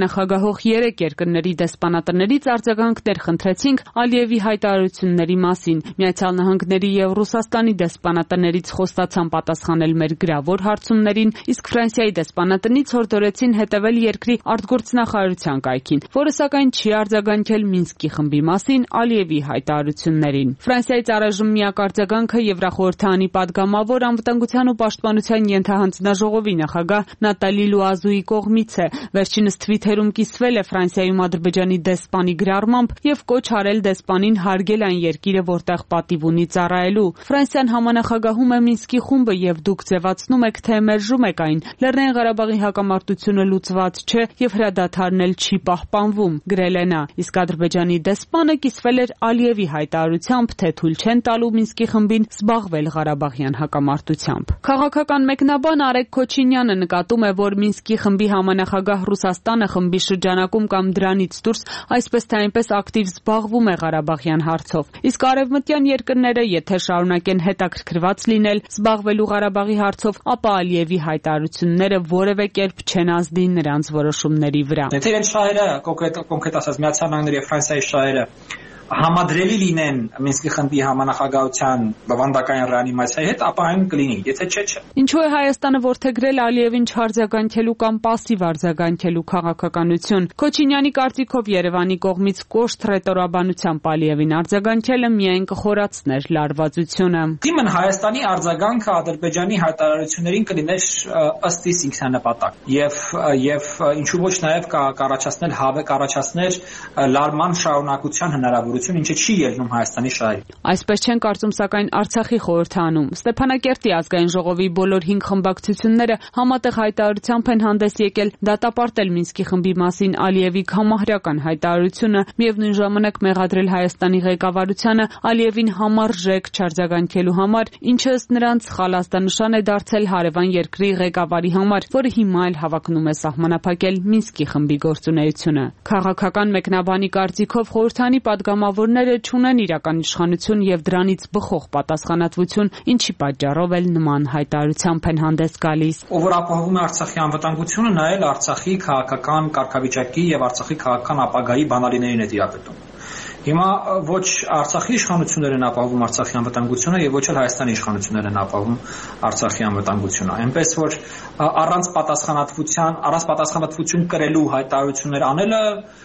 համանախագահող երեք երկրների դեսպանատներից արձագանքներ խնդրեցինք Ալիևի հայտարարությունների մասին։ Միացյալ Նահանգների եւ Ռուսաստանի դեսպանատներից խոստացան պատասխանել մեր գրավոր հարցումներին, իսկ Ֆրանսիայի դեսպանատնից հորդորեցին հետևել երկրի արտգործնախարարության կայքին, որը սակայն չի արձագանքել Մինսկի խմբի մասին Ալիևի հայտարարություններին։ Ֆրանսիայից առայժմ միակ արձագանքը Եվրախորհրդանի падգամավոր անվտանգության ու պաշտպանության ենթահանձնաժողովի նախագահ Նատալի Լուազուի կողմից է։ Վերջինս Թվիթերում կիսվել է Ֆրանսիայում Ադրբեջանի դեսպանի գրառմամբ եւ կոչ արել դեսպանին հարգել այն երկիրը, որտեղ պատիվ ունի ծառայելու։ Ֆրանսիան համանախագահում է Մինսկի խումբը եւ դուք ձևացնում եք, թե մերժում եք այն։ Լեռնային Ղարաբաղի հակամարտությունը լուծված չէ եւ հրադադարն էլ չի պահպանվում, գրել է նա։ Իսկ Ադրբեջանի դեսպանը կիսվել էր Ալիևի հայտարարությամբ, թե թույլ չեն տալու Մինսկի խմբին զբաղվել Ղարաբաղյան հակամարտությամբ։ Քաղաքական մեկնաբան Արեգ Քոչինյանը նկատում է, որ Մինսկի խմբի համանախագահ Ռուսաստանը խմբի շրջանակում կամ դրանից դուրս այսպես թե այնպես ակտիվ զբաղվում է Ղարաբաղյան հարցով։ Իսկ արևմտյան երկրները, եթե շարունակեն հետաքրքրված լինել զբաղվելու Ղարաբաղի հարցով, ապա Ալիևի հայտարարությունները որևէ կերպ չեն ազդի նրանց որոշումների վրա։ Եթե իրենց շահերը, կոնկրետ կոնկրետ ասած Միացյալ Նահանգների եւ Ֆրանսիայի շահերը համադրելի լինեն Մինսկի խմբի համանախագահության բավանդակային ռեանիմացիայի հետ, ապա այն կլինի, եթե չէ, չէ։ Ինչու է Հայաստանը որդեգրել Ալիևին չարձագանքելու կամ պասիվ արձագանքելու քաղաքականություն։ Քոչինյանի կարծիքով Երևանի կողմից կոշտ ռետորաբանությամբ Ալիևին արձագանքելը միայն կխորացներ լարվածությունը։ Իմն Հայաստանի արձագանքը Ադրբեջանի հայտարարություններին կլիներ ըստ իս ինքնանպատակ եւ եւ ինչու ոչ նաեւ կառաջացնել հավե կառաջացնել լարման շարունակության հնարավորություն, ինչը չի ելնում Հայաստանի շահերին։ Այսպես չեն կարծում սակայն Արցախի խորհրդանում։ Ստեփանակերտի ազգային ժողովի բոլոր հինգ խմբակցությունները համատեղ հայտարարությամբ են հանդես եկել դատապարտել Մինսկի խմբի մասին Ալիևի համահրական հայտարարությունը, միևնույն ժամանակ մեղադրել Հայաստանի ղեկավարությանը Ալիևին համարժեք չարձագանքելու համար, ինչը ըստ նրանց խալաստանշան է դարձել հարևան երկրի ղեկավարի համար, որը հիմա էլ հավակնում է սահմանափակել Մինսկի խմբի գործունեությունը։ Քաղաքական մեկնաբանի կարծիքով խորհրդանի падգամավորները չունեն իրական իշխանություն եւ դրանից բխող պատասխանատվություն, ինչի պատճառով էլ նման հայտարարությամբ են հանդես գալիս։ Ով որ ապահովում է Արցախի անվտանգությունը, նա էլ Արցախի քաղաքական կարգավիճակի եւ Արցախի քաղաքական ապագայի բանալիներին է տիրապետում։ Հիմա ոչ Արցախի իշխանություններն են ապահովում Արցախի անվտանգությունը եւ ոչ էլ Հայաստանի իշխանություններն են ապահովում Արցախի անվտանգությունը։ Այնպես որ առանց պատասխանատվության, առանց պատասխանատվություն կրելու հայտարարություններ անելը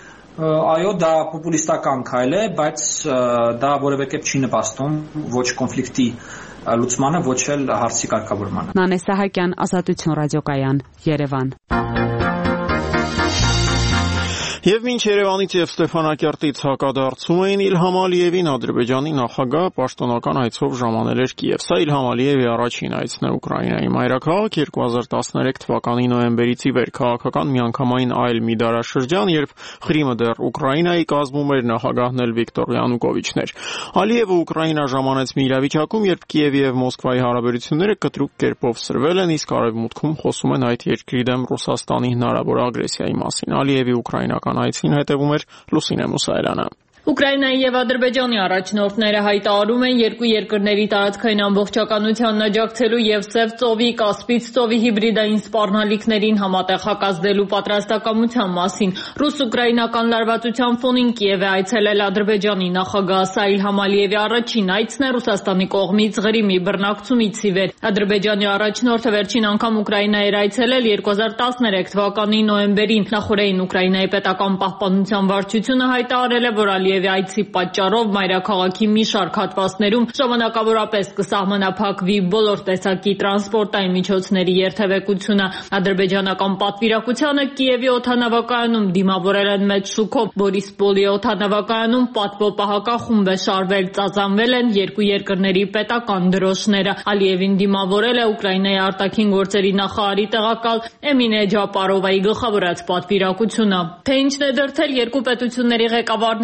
այո, դա պոպուլիստական քայլ է, բայց դա որևէ կերպ չի նպաստում ոչ կոնֆլիկտի լուծմանը, ոչ էլ հարցի կարգավորմանը։ Նանե Սահակյան, Ազատություն ռադիոկայան, Երևան։ Եվ մինչ Երևանից եւ Ստեփանակերտից հակադարձում էին Իլհամ Ալիևին, Ադրբեջանի նախագահ պաշտոնական այցով ժամանել էր Կիև։ Սա Իլհամ Ալիևի առաջին այցն է Ուկրաինայի մայրաքաղաք երկու հազար տասներեք թվականի նոյեմբերից ի վեր, քաղաքական միանգամայն այլ մի դարաշրջան, երբ Ղրիմը դեռ Ուկրաինայի կազմում էր, նախագահն էլ Վիկտոր Յանուկովիչն էր։ Ալիևը Ուկրաինա ժամանեց մի իրավիճակում, երբ Կիևի եւ Մոսկվայի հարաբերությունները կտրուկ կերպով սրվել են, իսկ արևմուտքում խոսում են այդ երկրի դեմ Ռուսաստանի հնարավոր ագրեսիայի մասին։ Ալիևի ուկրաինական այցին հետևում էր Լուսինե Մուսայելյանը։ Ուկրաինայի եւ Ադրբեջանի առաջնորդները հայտարարում են երկու երկրների տարածքային ամբողջականությանն աջակցելու եւ Սև ծովի, Կասպից ծովի հիբրիդային սպառնալիքներին համատեղ հակազդելու պատրաստակամության մասին։ Ռուս-ուկրաինական լարվածության ֆոնին Կիև է այցելել Ադրբեջանի նախագահ Իլհամ Ալիևի առաջին այցն է Ռուսաստանի կողմից Ղրիմի բռնակցումից ի վեր։ Ադրբեջանի առաջնորդը վերջին անգամ Ուկրաինա էր այցելել երկու հազար տասներեք թվականի նոյեմբերին։ Նախորդին Ուկրաինայի պետական պահպանության վարչությունը հայտարարել է, որ Ալիևի այցի պատճառով մայրաքաղաքի մի շարք հատվածներում ժամանակավորապես կսահմանափակվի բոլոր տեսակի տրանսպորտային միջոցների երթևեկությունը։ Ադրբեջանական պատվիրակությանը Կիևի օդանավակայանում դիմավորել են մեծ շուկով։ Բորիսպոլի օդանավակայանում պատվո պահակախումբ է շարվել, ծածանվել են երկու երկրների պետական դրոշները։ Ալիևին դիմավորել է Ուկրաինայի արտաքին գործերի նախարարի տեղակալ Էմինե Ջապարովայի գլխավորած պատվիրակությունը։ Թե ինչն է դրդել երկու պետությունների ղեկավարներին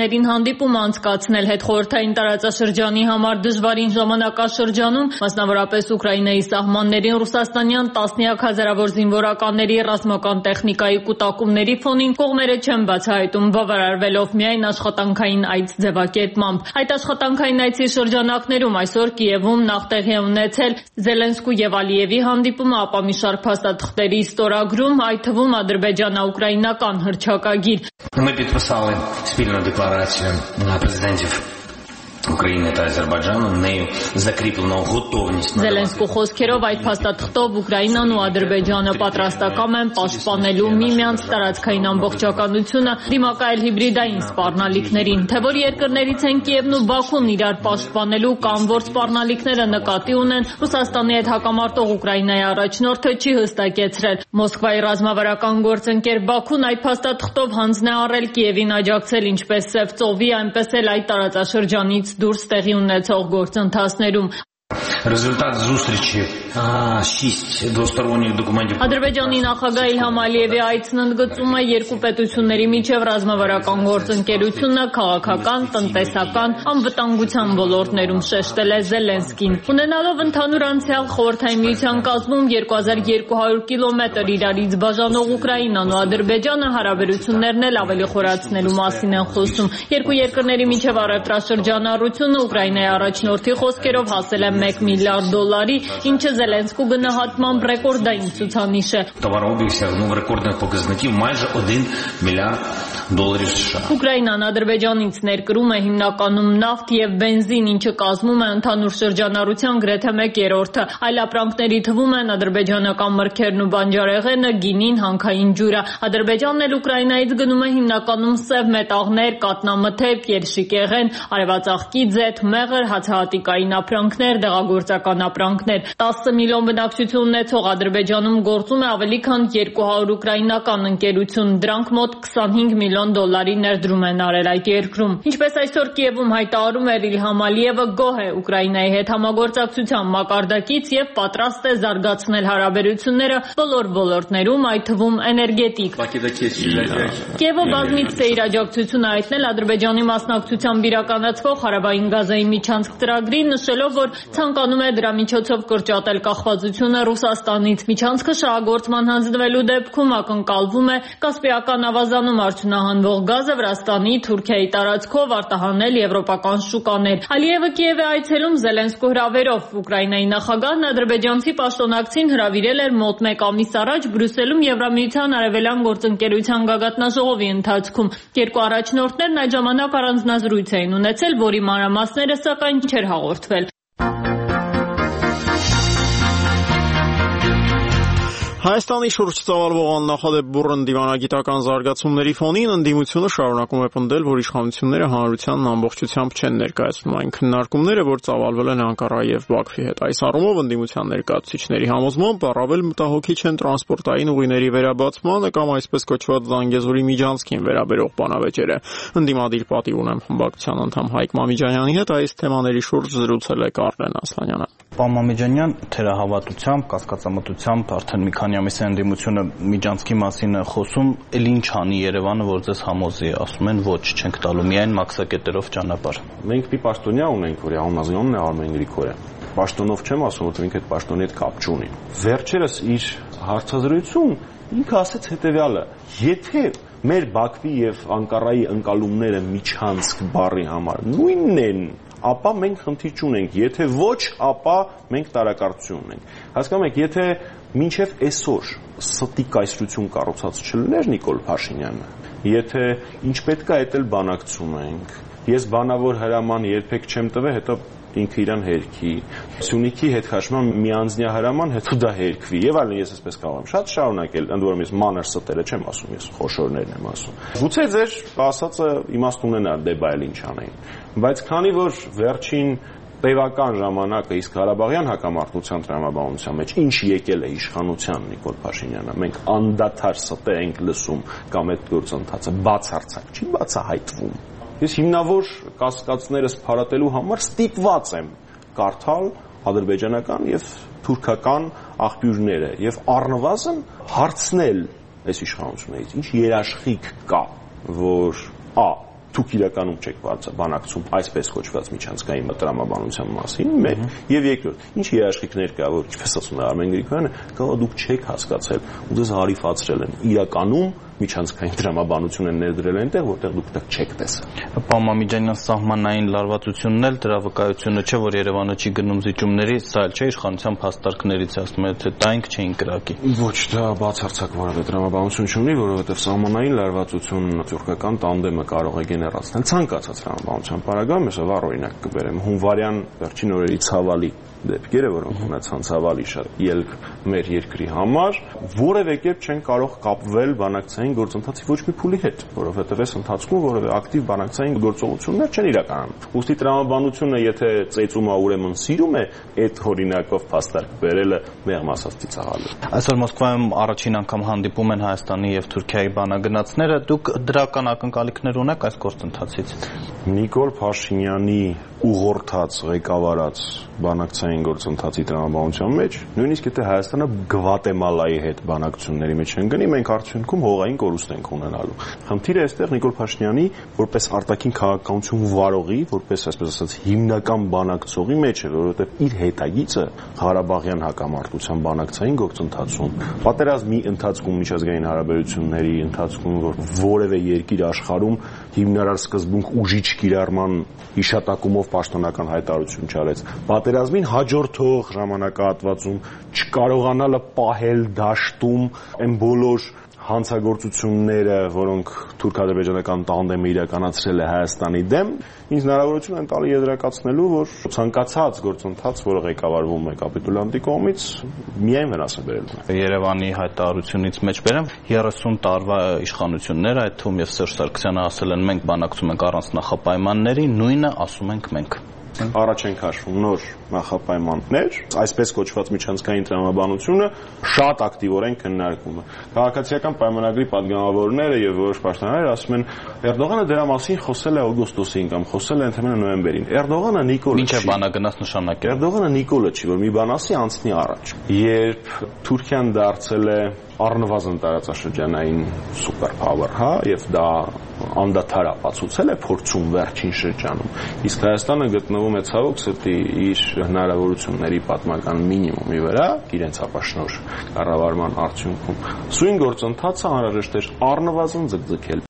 հանդիպում անցկացնել հետխորհրդային տարածաշրջանի համար դժվարին ժամանակաշրջանում, մասնավորապես Ուկրաինայի սահմաններին ռուսաստանյան տասնյակ հազարավոր զինվորականների ռազմական տեխնիկայի կուտակումների ֆոնին կողմերը չեն բացահայտում, բավարարվելով միայն աշխատանքային այց ձևակերպմամբ։ Այդ աշխատանքային այցի շրջանակներում այսօր Կիևում նախ տեղի է ունեցել Զելենսկու եւ Ալիևի հանդիպումը, ապա մի շարք փաստաթղթերի ստորագրում, այդ թվում ադրբեջանա-ուկրաինական հռչակագիր։ Ми підписали спільну декларацію на президентів України та Азербайджану, нею закріплено готовність. Զելենսկու խոսքերով այդ փաստաթղթով Ուկրաինան ու Ադրբեջանը պատրաստակամ են պաշտպանելու միմյանց տարածքային ամբողջականությունը, դիմակայել հիբրիդային սպառնալիքներին, թե որ երկրներից են Կիևն ու Բաքուն իրար պաշտպանելու կամ որ սպառնալիքները նկատի ունեն, Ռուսաստանի հետ հակամարտող Ուկրաինայի առաջնորդը չի հստակեցրել։ Մոսկվայի ռազմավարական գործընկեր Բաքուն այդ փաստաթղթով հանձն է առել Կիևին աջակցել ինչպես Սև ծովի, այնպես էլ այդ տարածաշրջանից դուրս տեղի ունեցող գործընթացներում։ Результат зустрічі шість двосторонніх документів. Ադրբեջանի նախագահ Իլհամ Ալիևի այցն ընդգծում է երկու պետությունների միջև ռազմավարական գործընկերությունը քաղաքական, տնտեսական, անվտանգության ոլորտներում, շեշտել է Զելենսկին։ Ունենալով ընդհանուր անցյալ խորհրդային միության կազմում երկու հազար երկու հարյուր կիլոմետր իրարից բաժանող Ուկրաինան ու Ադրբեջանը հարաբերություններն էլ ավելի խորացնելու մասին են խոսում։ Երկու երկրների միջև առևտրաշրջանառությունը Ուկրաինայի առաջնորդի խոսքերով հասել է մեկ միլիարդ դոլարի, ինչը Զելենսկու գնահատմամբ ռեկորդային ցուցանիշ է։ Товарообіг сягнув рекордних показників майже один мільярд доларів США. Ուկրաինան Ադրբեջանից ներկրում է հիմնականում նավթ եւ բենզին, ինչը կազմում է ընդհանուր շրջանառության գրեթե մեկ երրորդը։ Այլ ապրանքների թվում են ադրբեջանական մրգերն ու բանջարեղենը, գինին, հանքային ջուրը։ Ադրբեջանն էլ Ուկրաինայից գնում է հիմնականում սև մետաղներ, կատնամթերք, երշիկեղեն, արևածաղկի ձեթ, մեղր, հացահատիկային ապրանքներ, դեղագործական ապրանքներ։ տասը միլիոն բնակչություն ունեցող Ադրբեջանում գործում է ավելի քան երկու հարյուր ուկրաինական ընկերություն, դրանք մոտ քսանհինգ միլիոն դոլարի ներդրում են արել այդ երկրում։ Ինչպես այսօր Կիևում հայտարարում էր Իլհամ Ալիևը, գոհ է Ուկրաինայի հետ համագործակցության մակարդակից եւ պատրաստ է զարգացնել հարաբերությունները բոլոր ոլորտներում, այդ թվում էներգետիկ։ Կիևը բազմիցս է իր աջակցությունը հայտնել Ադրբեջանի մասնակցությամբ իրականացվող հարավային գազային միջանցք ծրագրին, նշելով, որ ցանկանում է դրա միջոցով կրճատել կախվածությունը Ռուսաստանից։ Միջանցքը շահագործման հանձնվելու դեպքում ակնկալվում է Կասպիական ավազանում արդյունահանվող գազը Վրաստանի, Թուրքիայի տարածքով արտահանել եվրոպական շուկաներ։ Ալիևը Կիև է այցելում Զելենսկու հրավերով։ Ուկրաինայի նախագահն ադրբեջանցի պաշտոնակցին հրավիրել էր մոտ մեկ ամիս առաջ Բրյուսելում Եվրամիության արևելյան գործընկերության գագաթնաժողովի ընթացքում։ Երկու առաջնորդներն այդ ժամանակ առանձնազրույց էին ունեցել, որի մանրամասները սակայն չէր հաղորդվել։ Հայաստանի շուրջ ծավալվող աննախադեպ բուռն դիվանագիտական զարգացումների ֆոնին ընդդիմությունը շարունակում է պնդել, որ իշխանությունները հանրությանն ամբողջությամբ չեն ներկայացնում այն քննարկումները, որ ծավալվել են Անկարայի եւ Բաքվի հետ։ Այս առումով ընդդիմության ներկայացուցիչների համոզմամբ առավել մտահոգիչ են տրանսպորտային ուղիների վերաբացմանը կամ այսպես կոչված Զանգեզուրի միջանցքին վերաբերող բանավեճերը։ Ընդդիմադիր պատիվ ունեմ խմբակցության անդամ Հայկ Մամիջանյանի հետ այս թեմաների շուրջ զրուցել է Կարլեն Ասլանյանը։ Պարոն Մամիջանյան, թերահավատությամբ, կասկածամտությամբ արդեն մի քանի ամիս է ընդդիմությունը միջանցքի մասին է խոսում, էլ ինչ անի Երևանը, որ ձեզ համոզի, ասում են ոչ, չենք տալու միայն մաքսակետերով ճանապարհ։ Մենք մի պաշտոնյա ունենք, որի անունն է Արմեն Գրիգորյան։ Պաշտոնով չեմ ասում, որ ինքը այդ պաշտոնի հետ կապ չունի։ Վերջերս իր հարցազրույցում ինքը ասաց հետևյալը. եթե մեր Բաքվի եւ Անկարայի ընկալումները միջանցք բառի համար նույնն են, ապա մենք խնդիր չունենք, եթե ոչ, ապա մենք տարակարծություն ունենք։ Հասկանում եք, եթե մինչև այսօր ստի կայսրություն կառուցած չլներ Նիկոլ Փաշինյանը, եթե ինչ պետք է այդ էլ բանակցում ենք, ես բանավոր հրաման երբեք չեմ տվել, հետո ինքը իրան հերքի, Սյունիքի հետ խաշման միանձնյա հրաման, հետո դա հերքվի, եւ այլն, ես այսպես կարող եմ շատ շարունակել, ընդ որում ես մանր ստերը չեմ ասում, ես խոշորներն եմ ասում։ Գուցե ձեր ասածը իմաստ ունենար դեբայել ինչ անեին, բայց քանի որ վերջին տևական ժամանակը իսկ Ղարաբաղյան հակամարտության տրամաբանության մեջ ինչ եկել է իշխանության Նիկոլ Փաշինյանը, մենք անդադար ստե ենք լսում կամ այդ գործընթացը բացարձակ չի բացահայտվում։ Ես հիմնավոր կասկածներս փարատելու համար ստիպված եմ կարդալ ադրբեջանական եւ թուրքական աղբյուրները եւ առնվազն հարցնել այս իշխանություններից, ինչ երաշխիք կա, որ ա. դուք իրականում չեք բանակցում այսպես կոչված միջանցքային տրամաբանության մասին, մեկ, եւ երկրորդ, ինչ երաշխիքներ կա, որ ինչպես ասում է Արմեն Գրիգորյանը, կարող դուք չեք հասկացել ու ձեզ հարիվացրել են։ Իրականում միջանցքային տրամաբանություն են ներդրել այնտեղ, որտեղ դուք դա չեք տեսել։ Պարոն Մամիջանյան, սահմանային լարվածությունն էլ դրա վկայությունը չէ, որ Երևանը չի գնում զիջումների, սա էլ չէ իշխանության փաստարկներից, ասում են, թե դա ինք չէին կրակի։ Ոչ, դա բացարձակ որևէ տրամաբանություն չունի, որովհետև սահմանային լարվածություն թուրքական տանդեմը կարող է գեներացնել ցանկացած տրամաբանության պարագայում, ես վառ օրինակ կբերեմ հունվարյան վերջին օրերի ցավալի դեպքերը, որոնք ունեցան ցավալի շատ ելք մեր երկրի համար, որևէ կերպ չեն կարող կապվել բանակցային գործընթացի ոչ մի փուլի հետ, որովհետև այս ընթացքում որևէ ակտիվ բանակցային գործողություններ չեն իրականանում։ Ուստի տրամաբանությունը, եթե ծեծում է, ուրեմն սիրում է, այդ օրինակով փաստարկ բերելը մեղմ ասած ծիծաղալու։ Այսօր Մոսկվայում առաջին անգամ հանդիպում են Հայաստանի եւ Թուրքիայի բանագնացները, դուք դրական ակնկալիքներ ունեք այս գործընթացից։ Նիկոլ Փաշինյանի ուղղորդած, ղեկավարած բանակցային գործընթացի տրամաբանության մեջ, նույնիսկ եթե Հայաստանը Գվատեմալայի հետ բանակցությունների մեջ են գնի, մենք արդյունքում հողային կորուստ ենք ունենալու։ Խնդիրը այստեղ Նիկոլ Փաշինյանի որպես արտաքին քաղաքականություն վարողի, որպես այսպես ասած հիմնական բանակցողի մեջ է, որովհետև իր հետագիծը Ղարաբաղյան հակամարտության բանակցային գործընթացում, պատերազմի ընթացքում, միջազգային հարաբերությունների ընթացքում, որ որևէ երկիր աշխարհում հիմնարար սկզբունք ուժիչ կիրառման հիշատակումով պաշտոնական հայտարարություն չարեց։ Պատերազմին հաջորդող ժամանակահատվածում չկարողանալը պահել դաշտում այն բոլոր հանցագործությունները, որոնք թուրք-ադրբեջանական տանդեմը իրականացրել է Հայաստանի դեմ, ինձ հնարավորություն են տալի եզրակացնելու, որ ցանկացած գործընթաց, որը ղեկավարվում է կապիտուլանտի կողմից, միայն վնաս է բերելու։ Երևանի հայտարարությունից մեջ բերեմ երեսուն տարվա իշխանությունները, այդ թվում եւ Սերժ Սարգսյանը ասել են մենք բանակցում ենք առանց նախապայմանների, նույնը ասում ենք մենք։ Առաջ են քաշվում նոր նախապայմաններ, այսպես կոչված միջանցքային տրամաբանությունը շատ ակտիվորեն քննարկվում է։ Քաղաքացիական պայմանագրի падգամավորները եւ որոշ պաշտոնյաներ ասում են Էրդողանը դրա մասին խոսել է օգոստոսին կամ խոսել է ընդհանրապես նոյեմբերին։ Էրդողանը Նիկոլը Ինչ է բանագնաց նշանակել։ Էրդողանը Նիկոլը չի, որ մի բան ասի անցնի առաջ։ Երբ Թուրքիան դարձել է առնվազն տարածաշրջանային սուպեր փավեր, հա, եւ դա անդադար ապացուցել է փորձում վերջին շրջանում։ Իսկ Հայաստանը գտնվում է ցավոք սրտի իր հնարավորությունների պատմական մինիմումի վրա, իրենց ապաշնոր կառավարման արդյունքում։ Սույն գործընթացը անհրաժեշտ էր առնվազն ձգձգել։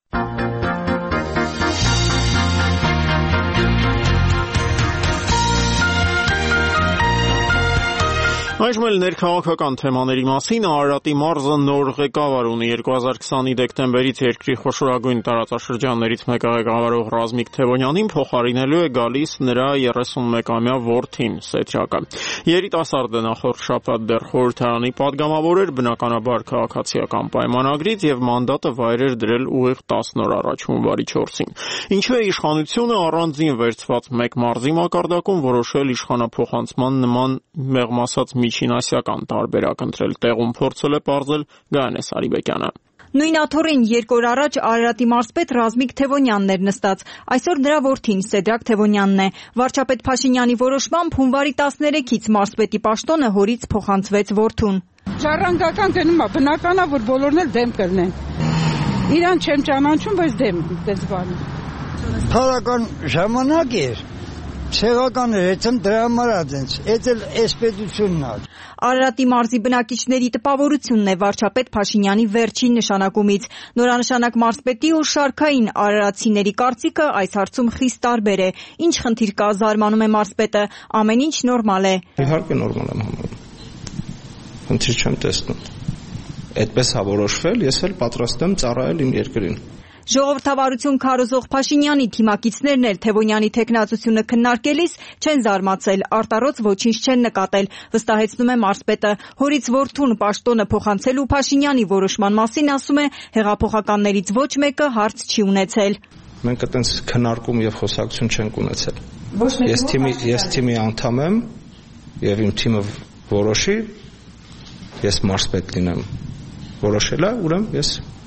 Այժմ էլ ներքաղաքական թեմաների մասին Արարատի մարզը նոր ղեկավար ունի երկու հազար քսանի դեկտեմբերից երկրի խոշորագույն տարածաշրջաններից մեկը ղեկավարող Ռազմիկ Թևոնյանին փոխարինելու է գալիս նրա երեսունմեկամյա որդին Սեթրակը։ Երիտասարդը նախորդ շաբաթ դեռ խորհրդարանի падգամավոր էր բնականաբար քաղաքացիական պայմանագրից եւ մանդատը վայր էր դրել ուղիղ տասն օր առաջ հունվարի չորսին։ Ինչու է իշխանությունը առանձին վերցված մեկ մարզի մակարդակում որոշել իշխանափոխանցման նման մեղմ ասած միջինասիական տարբերակ ընտրել, տեղում փորձել է պարզել Գայանե Սարիբեկյանը։ Նույն աթոռին երկու օր առաջ Արարատի մարզպետ Ռազմիկ Թևոնյանն էր նստած, այսօր նրա որդին Սեդրակ Թևոնյանն է։ Վարչապետ Փաշինյանի որոշմամբ հունվարի տասներեքից մարզպետի պաշտոնը հորից փոխանցվեց որդուն։ Ժառանգական գնում է, բնական է, որ բոլորն էլ դեմ կլինեն։ Իրան չեմ ճանաչում, բայց դեմ դες բան։ Թարական ժամանակ էր։ Ցեղական էր, έτσι դրա համար այդպես, այդ էլ էսպեդությունն է։ Արարատի մարզի բնակիչների տպավորությունն է վարչապետ Փաշինյանի վերջին նշանակումից։ Նորանշանակ մարզպետի ու շարքային արարատցիների կարծիքը այս հարցում խիստ տարբեր է։ Ինչ խնդիր կա, զարմանում է մարզպետը, ամեն ինչ նորմալ է։ Իհարկե նորմալ եմ համարում։ Խնդիր չեմ տեսնում։ Այդպես է որոշվել, ես էլ պատրաստ եմ ծառայել իմ երկրին։ Ժողովրդավարություն քարոզող Փաշինյանի թիմակիցներն էլ Թևոնյանի թեկնածությունը քննարկելիս չեն զարմացել, արտառոց ոչինչ չեն նկատել, վստահեցնում է մարզպետը։ Հորից որդուն պաշտոնը փոխանցելու Փաշինյանի որոշման մասին ասում է, հեղափոխականներից ոչ մեկը հարց չի ունեցել։ Մենք այտենց քննարկում եւ խոսակցություն չենք ունեցել։ Ես թիմի ես թիմի անդամ եմ եւ իմ թիմը որոշի, ես մարզպետ լինեմ։ Որոշել է, ուրեմն ես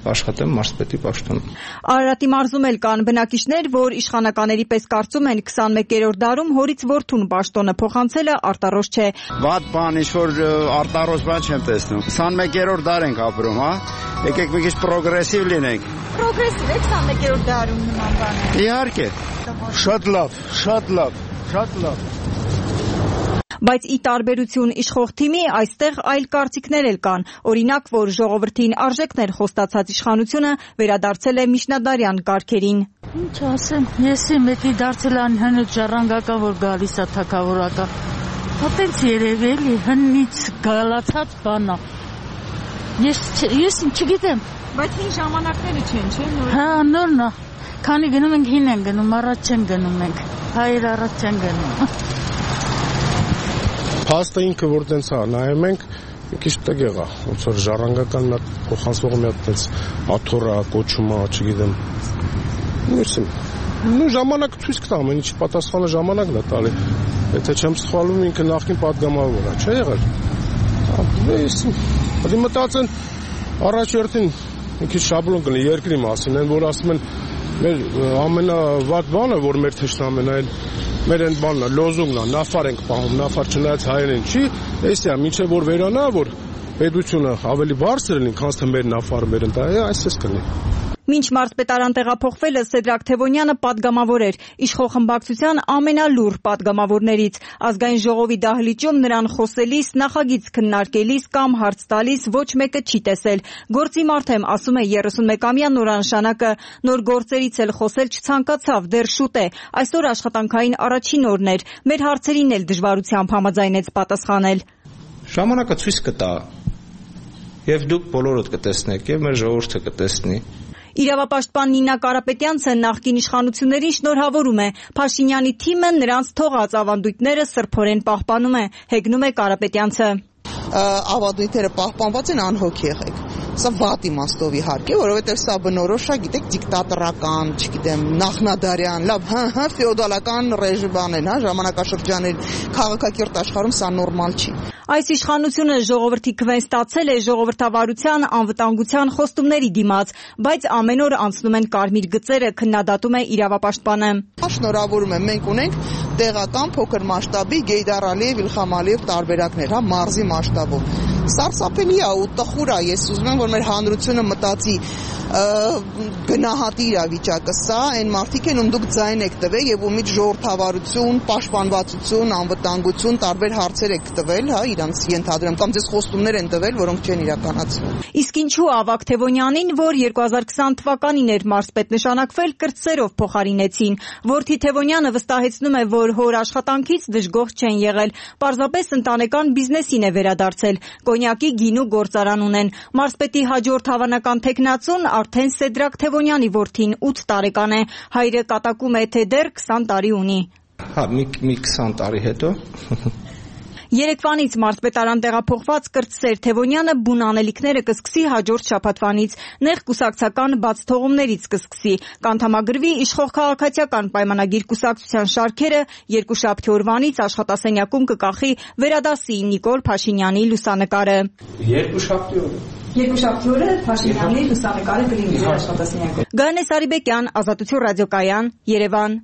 աշխատեմ մարզպետի պաշտոնում։ Արարատի մարզում էլ կան բնակիչներ, որ իշխանականների պես կարծում են քսանմեկերորդ դարում հորից որդուն պաշտոնը փոխանցելը արտարոց չէ։ Վատ բան, ինչ-որ արտարոց բան չեմ տեսնում։ քսանմեկերորդ դար ենք ապրում, հա։ Եկեք մի քիչ պրոգրեսիվ լինենք։ Պրոգրեսիվ է քսանմեկերորդ դարում նման բան։ Իհարկե։ Շատ լավ, շատ լավ, շատ լավ։ Բայց ի տարբերություն իշխող թիմի, այստեղ այլ կարծիքներ էլ կան։ Օրինակ, որ ժողովրդին արժեքներ խոստացած իշխանությունը վերադարձել է միջնադարյան կարգերին։ Ինչ ասեմ, եսի մեկի դարձել են հնուց ժառանգական, որ գալիս է թագավորական։ Հատենց երևի էլի հնից գալացած բան է։ Ես ես չգիտեմ։ Բայց հին ժամանակները չեն, չէ՞։ Հա, նորն է։ Քանի գնում ենք հին են գնում, առաջ չեն գնում ենք։ Հայեր առաջ չեն գնում։ Փաստը ինքը որ տենց է, նայում ենք, մի քիչ տգեղ է, ոնց որ ժառանգական մի հատ փոխանցվող մի հատ տենց աթորա, կոչումա, չգիտեմ։ Նույնիսկ նույն ժամանակ ցույց կտա, ամեն ինչ պատասխանը ժամանակն է տալի։ Եթե չեմ սխալվում, ինքը նախկին падգամավոր է, չէ՞ եղել։ Ես դի մտածեն առաջերտին մի քիչ շաբլոն կլինի երկրի մասին, այն որ ասում են մեր ամենավատ բանը, որ մեր թշնամեն այլ մեր այն բանն է, լոզունգն է, նավար ենք պահում, նավար չնայած հայերեն չի, էսի է, մինչև որ վերանա, որ պետությունը ավելի բարձր լինի, քան թե մեր նավարը մեր ընտանիքը, այսպես կլինի։ Մինչ մարզպետարան տեղափոխվելը Սեդրակ Թևոնյանը պատգամավոր էր, իշխող խմբակցության ամենալուր պատգամավորներից։ Ազգային ժողովի դահլիճում նրան խոսելիս, նախագիծ քննարկելիս կամ հարց տալիս ոչ մեկը չի տեսել։ Գործի մարդ եմ, ասում է երեսունմեկամյա նորանշանակը, նոր գործերից էլ խոսել չցանկացավ, դեռ շուտ է։ Այսօր աշխատանքային առաջին օրն էր։ Մեր հարցերին էլ դժվարությամբ համաձայնեց պատասխանել։ Ժամանակը ցույց կտա, եւ դուք բոլորդ կտեսնեք, եւ մեր ժողովուրդը կտեսնի։ Իրավապաշտպան Նինա Կարապետյանցը նախկին իշխանություններին շնորհավորում է։ Փաշինյանի թիմը նրանց թողած ավանդույթները սրբորեն պահպանում է, հեգնում է Կարապետյանցը։ Ավանդույթները պահպանված են, անհոգ եղեք։ Սա վատ իմաստով իհարկե, որովհետև սա բնորոշ է, գիտեք, դիկտատորական, չգիտեմ, նախնադարյան, լավ, հա, հա, ֆեոդալական ռեժիման են, հա, ժամանակաշրջանին, քաղաքակիրթ աշխարհում սա նորմալ չի։ Այս իշխանությունը ժողովրդի քվեն ստացել է ժողովրդավարության, անվտանգության խոստումների դիմաց, բայց ամեն օր անցնում են կարմիր գծերը, քննադատում է իրավապաշտպանը։ Շնորհավորում եմ, մենք ունենք տեղական փոքր մասշտաբի Գեյդար Ալիև, Իլխամ Ալիև տարբերակներ, հա, մարզի մասշտաբով։ Սարսափելի է ու տխուր է, ես ուզում եմ, որ մեր հանրությունը մտածի գնահատի իրավիճակը, սա այն մարդիկ են, ում դուք ձայն եք տվել եւ ումից ժողովրդավարություն, պաշտպանվածություն, անվտանգություն, տարբեր հարցեր եք տվել, հա, իրանց ենթադրում կամ ձեզ խոստումներ են տվել, որոնք չեն իրականացվում։ Իսկ ինչու Ավագ Թևոնյանին, որ երկու հազար քսան թվականին էր մարզպետ նշանակվել, կրտսերով փոխարինեցին։ Որդի Թևոնյանը վստահեցնում է, որ հոր աշխատանքից դժգոհ չեն եղել, պարզապես ընտանեկան բիզնեսին է վերադարձել։ Կոնյակի գինու գործարան ունեն։ Մարզպետի հաջորդ հավանական տեխնացուն արդեն Սեդրակ Թևոնյանի որդին ութ տարեկան է։ Հայրը կատակում է, թե դեռ քսան տարի ունի։ Հա, մի քսան տարի հետո։ Երեկվանից մարզպետարան տեղափոխված կրտսեր Թևոնյանը բուն անելիքները կսկսի հաջորդ շաբաթվանից, նեղ կուսակցական բաց թողումներից կսկսի, կանդամագրվի իշխող քաղաքացիական պայմանագիր կուսակցության շարքերը, երկուշաբթի օրվանից աշխատասենյակում կկախի վերադասի Նիկոլ Փաշինյանի լուսանկարը։ Երկուշաբթի օրը Երկուշաբթի օրը Փաշինյանի լուսանկարը կլինի աշխատասենյակում։ Գայանե Սարիբեկյան, Ազատություն ռադիոկայան, Երևան։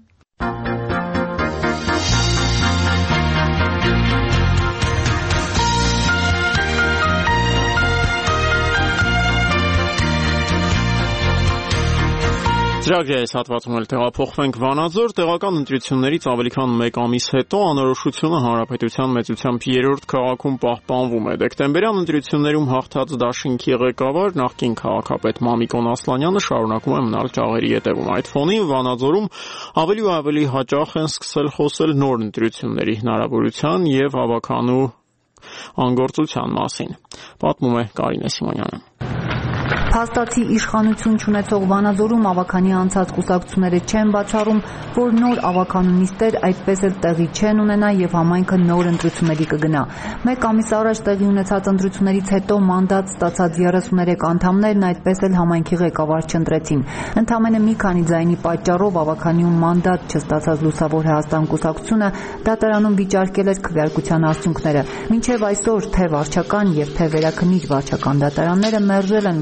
Ծրագրի այս հատվածում էլ տեղափոխվենք Վանաձոր, տեղական ընտրություններից ավելի քան մեկ ամիս հետո անորոշությունը հանրապետության մեծությամբ երրորդ քաղաքում պահպանվում է։ Դեկտեմբերյան ընտրություններում հաղթած դաշինքի ղեկավար նախկին քաղաքապետ Մամիկոն Ասլանյանը շարունակում է մնալ ճաղերի ետևում։ Այդ ֆոնին Վանաձորում ավելի ու ավելի հաճախ են սկսել խոսել նոր ընտրությունների հնարավորության եւ հավաքանու անգործության մասին։ Պատմում է Կարինե Սիմոնյանը։ Փաստացի իշխանություն չունեցող Վանաձորում ավագանի անցած կուսակցությունները չեն բացառում, որ նոր ավագանու նիստեր այդպես էլ տեղի չեն ունենա եւ համայնքը նոր ընտրությունների կգնա։ Մեկ ամիս առաջ տեղի ունեցած ընտրություններից հետո մանդատ ստացած երեսուներեք անդամներն այդպես էլ համայնքի ղեկավար չընտրեցին։ Ընդամենը մի քանի ձայնի պատճառով ավագանիում մանդատ չստացած Լուսավոր Հայաստան կուսակցությունը դատարանում վիճարկել էր քվեարկության արդյունքները։ Մինչև այսօր թե վարչական եւ թե վերաքննիչ վարչական դատարանները մերժել են Լուսավոր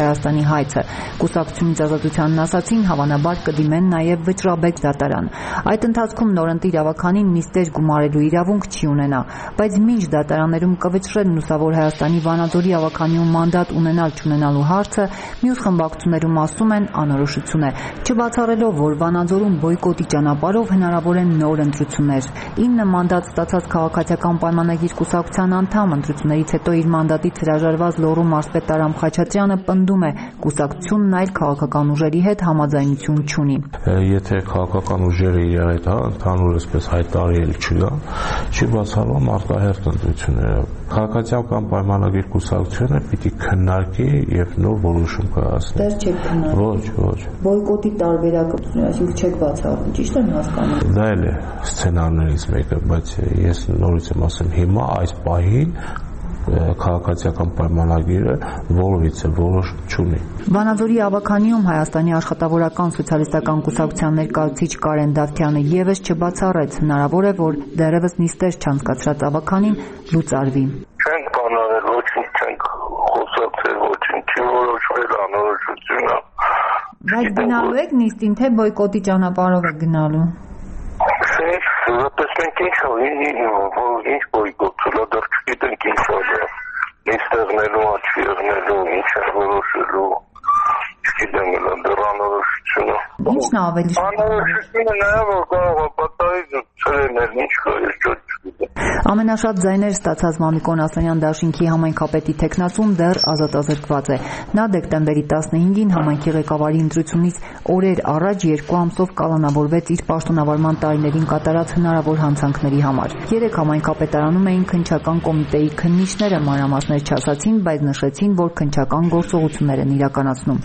Հայաստանի հայցը։ Կուսակցությունից Ազատությանն ասացին, հավանաբար կդիմեն նաև Վճռաբեկ դատարան։ Այդ ընթացքում նորընտիր ավականին նիստեր գումարելու իրավունք չի ունենա, բայց մինչ դատարաններում կվճռեն Լուսավոր Հայաստանի Վանաձորի ավականիում մանդատ ունենալ չունենալու հարցը, մյուս խմբակցություններում ասում են անորոշություն է, չբացառելով, որ Վանաձորում բոյկոտի ճանապարհով հնարավոր են նոր ընտրություններ։ ինը մանդատ ստացած քաղաքացիական պայմանագիր կուսակցության անդամ ընտրություններից հետո իր մանդատից հրաժարված Լոռու մարզպետ Արամ Խաչատրյանը պնդում է, կուսակցությունն այլ քաղաքական ուժերի հետ համաձայնություն չունի։ Եթե քաղաքական ուժերը իրար հետ ընդհանուր այսպես հայտարարել չգան, չի բացառվում արտահերթ ընտրությունները։ Քաղաքացիական պայմանագիր կուսակցությունը պիտի քննարկի եւ նոր որոշում կայացնի։ Դեռ չեք քննարկել։ Ոչ, ոչ։ Բոյկոտի տարբերակը, այսինքն չեք բացառում, ճիշտ եմ հասկանում։ Դա էլ է սցենարներից մեկը, բայց ես նորից եմ ասում, հիմա այս պահին քաղաքացիական պայմանագիրը որևիցե որոշում չունի։ Վանաձորի ավականիում Հայաստանի աշխատավորական սոցիալիստական կուսակցության ներկայացուցիչ Կարեն Դավթյանը եւս չբացառեց, հնարավոր է, որ դեռևս նիստեր չանցկացրած ավականին լուծարվի։ Չենք բանանել, ոչինչ չենք խոսացել, ոչինչ չի որոշվել, անորոշությունը։ Բայց գնալու եք նիստին, թե բոյկոտի ճանապարհով եք գնալու։ Տեսնենք ինչ որ ինչ բոյկոտը դեռ չգիտենք ինչ է։ Նիստերնելու, աչքի եղնելու, ինչ է որոշելու։ Չգիտեմ դեռ անորոշությունը։ Ինչն է ավելի անորոշությունը նաև որ կարող է պատահի չլինել, ինչ կա, ես չգիտեմ։ Ամենաշատ ձայներ ստացած Մամիկոն Ասանյան դաշինքի համայնքապետի տեխնացուն դեռ ազատազրկված է։ Նա դեկտեմբերի տասնհինգին համայնքի ղեկավարի ընտրությունից օրեր առաջ երկու ամսով կալանավորվեց իր պաշտոնավարման տարիներին կատարած հնարավոր հանցանքների համար։ Երեք համայնքապետարանում էին քննչական կոմիտեի քննիչները, մանրամասներ չասացին, բայց նշեցին, որ քննչական գործողություններ են իրականացնում։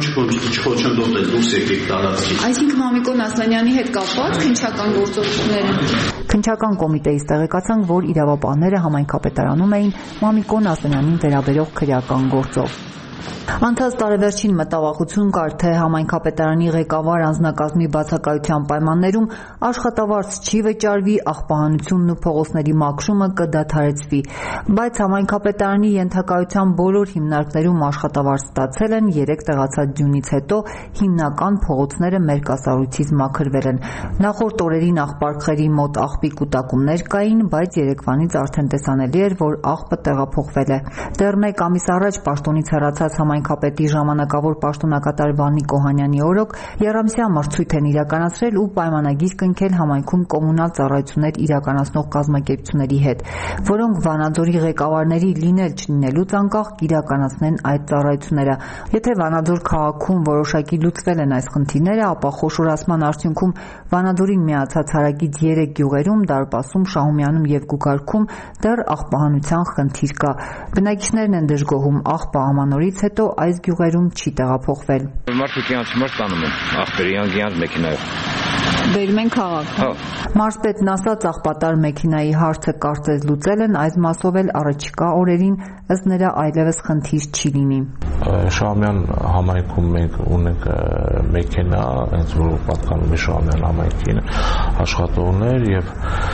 Չխոչընդոտել դուրս եկեք տարածքից։ Այսինքն Մամիկոն Ասանյանի հետ կապված քննչական գործողությունները։ Քննչական կոմիտեից տեղեկացանք, որ իրավապահները համայնքապետարանում էին Մամիկոն Ասանյանին վերաբերող քրեական գործով։ Անցած տարեվերջին մտավախություն կար, թե համայնքապետարանի ղեկավար անձնակազմի բացակայության պայմաններում աշխատավարձ չի վճարվի, աղբահանությունն ու փողոցների մաքրումը կդադարեցվի, բայց համայնքապետարանի ենթակայության բոլոր հիմնարկներում աշխատավարձ ստացել են, երեք տեղացած ձյունից հետո հիմնական փողոցները մերկասառույցից մաքրվել են։ Նախորդ օրերին աղբարկղերի մոտ աղբի կուտակումներ կային, բայց երեկվանից արդեն տեսանելի էր, որ աղբը տեղափոխվել է։ Դեռ մեկ ամիս առաջ պաշտոնից հեռացած համայնքապետի ժամանակավոր պաշտոնակատար Վանիկ Օհանյանի օրոք եռամսյա մրցույթ են իրականացրել ու պայմանագիր կնքել համայնքում կոմունալ ծառայություններ իրականացնող կազմակերպությունների հետ, որոնք Վանաձորի ղեկավարների լինել չլինելուց անկախ կիրականացնեն այդ ծառայությունները։ Եթե Վանաձոր քաղաքում որոշակի լուծվել են այս խնդիրները, ապա խոշորացման արդյունքում Վանաձորին միացած հարակից երեք գյուղերում՝ Դարպասում, Շահումյանում եւ Գուգարքում դեռ աղբահանության խնդիր կա։ Բնակիչներն են դժգոհում, աղբը ամանորից հետո այս գյուղերում չի տեղափոխվել։ Մարդիկ իրանց մրտանում են, աղբերը իրանք իրանք մեքենայով։ Բերում են քաղաք։ Հա։ Մարզպետն ասաց, աղբատար մեքենայի հարցը կարծես լուծել են, այս մասով էլ առաջիկա օրերին ըստ նրա այլևս խնդիր չի լինի։ Շահումյան համայնքում մենք ունենք մեքենա, հենց որ պատկանում է Շահումյան համայնքին, աշխատողներ եւ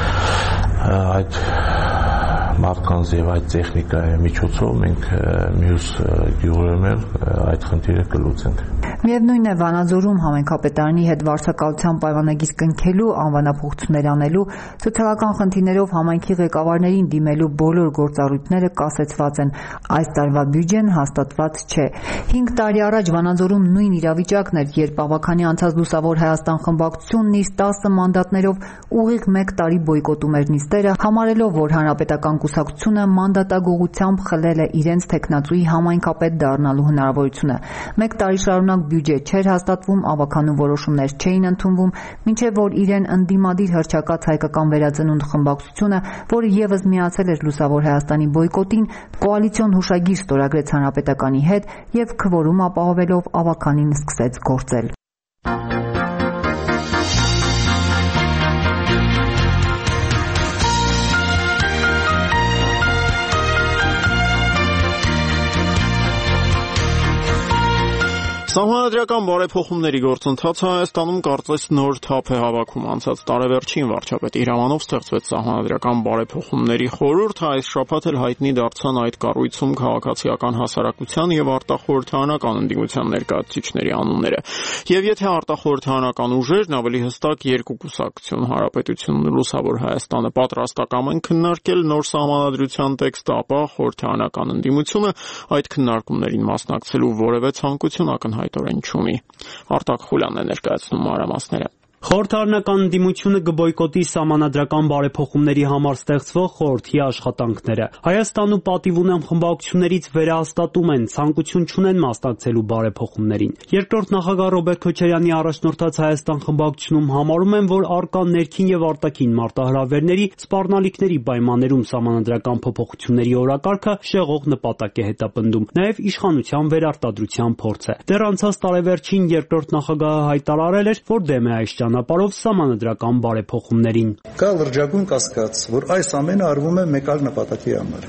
այդ մարդկանց եւ այդ տեխնիկայի միջոցով մենք մյուս գյուղերում այդ խնդիրը կլուծենք։ Միևնույն է, Վանաձորում համայնքապետարանի հետ վարձակալության պայմանագիր կնքելու, անվանափոխություններ անելու, սոցիալական խնդիրներով համայնքի ղեկավարներին դիմելու բոլոր գործառույթները կասեցված են։ Այս տարվա բյուջեն հաստատված չէ։ Հինգ տարի առաջ Վանաձորում նույն իրավիճակն էր, երբ ավականի անցած Լուսավոր Հայաստան խմբակցությունն իր տասը մանդատներով ուղիղ մեկ տարի բոյկոտում էր նիստերը, համարելով, որ հանրապետական կուսակցությունը մանդատագողությամբ խլել է իրենց տեխնացուի համայնքապետ դառնալու հնարավորությունը։ Մեկ տարի շարունակ բյուջե չէր հաստատվում, ավականու որոշումներ չէին ընդունվում, մինչև որ իրեն ընդդիմադիր հռչակած հայկական վերածնունդ խմբակցությունը, որը եւս միացել էր Լուսավոր Հայաստանի բոյկոտին, կոալիցիոն հուշագիր ստորագրեց հանրապետականի հետ եւ քվորում ապահովելով ավականին սկսեց գործել։ Սահմանադրական բարեփոխումների գործընթացը Հայաստանում կարծես նոր թափ է հավաքում։ Անցած տարեվերջին վարչապետի հրամանով ստեղծվեց Սահմանադրական բարեփոխումների խորհուրդ, այս շաբաթ էլ հայտնի դարձան այդ կառույցում քաղաքացիական հասարակության եւ արտախորհրդարանական ընդդիմության ներկայացուցիչների անունները։ Եվ եթե արտախորհրդարանական ուժերն, ավելի հստակ երկու կուսակցություն, Հանրապետությունն ու Լուսավոր Հայաստանը պատրաստակամ են քննարկել նոր սահմանադրության տեքստը, ապա խորհրդարանական ընդդիմությունը այդ քննարկումներին մասնակցելու որևէ ցանկություն հայտորեն չունի։ Արտակ Խուլյանն է ներկայացնում մանրամասները։ Խորհրդարանական ընդդիմությունը կբոյկոտի սահմանադրական բարեփոխումների համար ստեղծվող խորհրդի աշխատանքները։ Հայաստան ու պատիվ ունեմ խմբակցություններից վերահաստատում են, ցանկություն չունեն մասնակցելու բարեփոխումներին։ Երկրորդ նախագահ Ռոբերտ Քոչարյանի առաջնորդած Հայաստան խմբակցությունում համարում են, որ առկա ներքին եւ արտաքին մարտահրավերների սպառնալիքների պայմաններում սահմանադրական փոփոխությունների օրակարգը շեղող նպատակ է հետապնդում, նաեւ իշխանության վերարտադրության փորձ է։ Դեռ անցած տարեվերջին երկրորդ նախագահը հայտարարել էր, որ դեմ է այս ճանապարհով սահմանադրական բարեփոխումներին։ Կա լրջագույն կասկած, որ այս ամենը արվում է մեկ այլ նպատակի համար։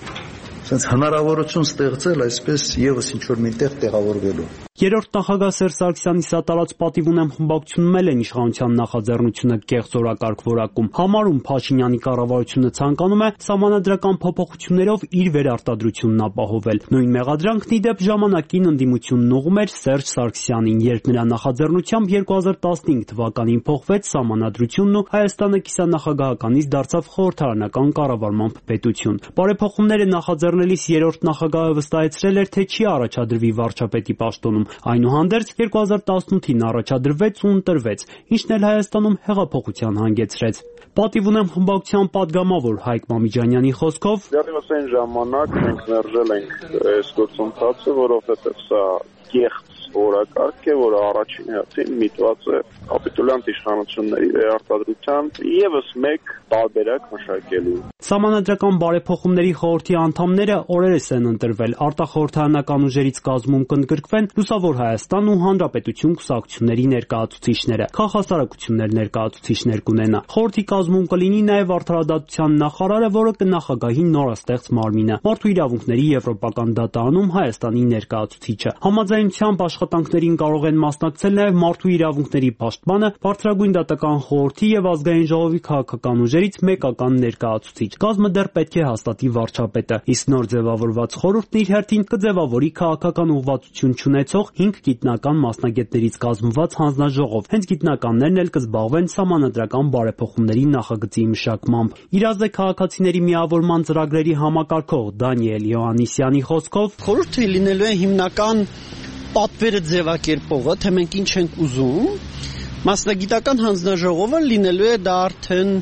Սենց հնարավորություն ստեղծել այսպես եւս ինչ-որ միտեղ տեղավորվելու։ Երրորդ նախագահ Սերժ Սարգսյանի սատարած պատիվ ունեմ խմբակցությունում էլ են իշխանության նախաձեռնությունը կեղծ օրակարգ որակում։ Համարում Փաշինյանի կառավարությունը ցանկանում է սահմանադրական փոփոխություններով իր վերարտադրությունն ապահովել։ Նույն մեղադրանքն ի դեպ ժամանակին ընդդիմությունն ուղղում էր Սերժ Սարգսյանին, երբ նրա նախաձեռնությամբ երկու հազար տասնհինգ թվականին փոխվեց սահմանադրությունն ու Հայաստանը կիսանախագահականից դարձավ խորհրդարանական կառավարման պետություն։ Բարեփոխումները նախաձեռնելիս երրորդ նախագահը վստահեցրել էր, թե չի առաջադրվի վարչապետի պաշտոնում։ Այնուհանդերձ երկու հազար տասնութին առաջադրվեց ու ընտրվեց, ինչն էլ Հայաստանում հեղափոխության հանգեցրեց։ Պատիվ ունեմ խմբակցության պատգամավոր Հայկ Մամիջանյանի խոսքով դեռևս այն ժամանակ մենք մերժել ենք այս գործընթացը, որովհետև սա կեղծ օրակարգ է, որը առաջին հերթին միտված է կապիտուլյանտ իշխանությունների վերարտադրության եւս մեկ տարբերակ մշակելու։ Սահմանադրական բարեփոխումների խորհրդի անդամները օրերս են ընտրվել, արտախորհրդարանական ուժերից կազմում կընդգրկվեն Լուսավոր Հայաստան ու Հանրապետություն կուսակցությունների ներկայացուցիչները, քաղաքասարակություններ ներկայացուցիչներ կունենա։ Խորհրդի կազմում կլինի նաեւ արդարադատության նախարարը, որը կնախագահի նորաստեղծ մարմինը, մարդու իրավունքների եվրոպական դատարանում Հայաստանի ներկայացուցիչը։ Համաձայնությամբ աշխատանքներին կարող են մասնակցել նաեւ մարդու իրավունքների պաշտպանը, Բարձրագույն դատական խորհրդի եւ ազգային ժողովի քաղաքական ուժերից մեկական ներկայացուցիչ։ Կազմը դեռ պետք է հաստատի վարչապետը, իսկ նոր ձևավորված խորհուրդն իր հերթին կձևավորի քաղաքական ուղղվածություն չունեցող հինգ գիտնական մասնագետներից կազմված հանձնաժողով։ Հենց գիտնականներն էլ կզբաղվեն սահմանադրական բարեփոխումների նախագծի մշակմամբ։ Իրազդե քաղաքացիների միավորման ծրագրերի համակարգող Դանիել Յոհաննիսյանի խոսքով խորհուրդը լինելու է հիմնական պատվերը ձևակերպողը, թե մենք ինչ ենք ուզում, մասնագիտական հանձնաժողովը լինելու է դա արդեն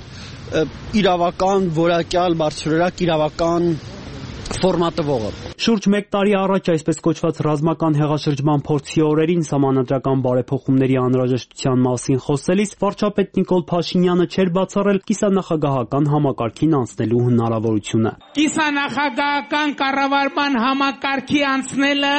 իրավական, որակյալ, բարձրորակ իրավական ֆորմատվողը։ Շուրջ մեկ տարի առաջ այսպես կոչված ռազմական հեղաշրջման փորձի օրերին սահմանադրական բարեփոխումների անհրաժեշտության մասին խոսելիս վարչապետ Նիկոլ Փաշինյանը չէր բացառել կիսանախագահական համակարգին անցնելու հնարավորությունը։ Կիսանախագահական կառավարման համակարգի անցնելը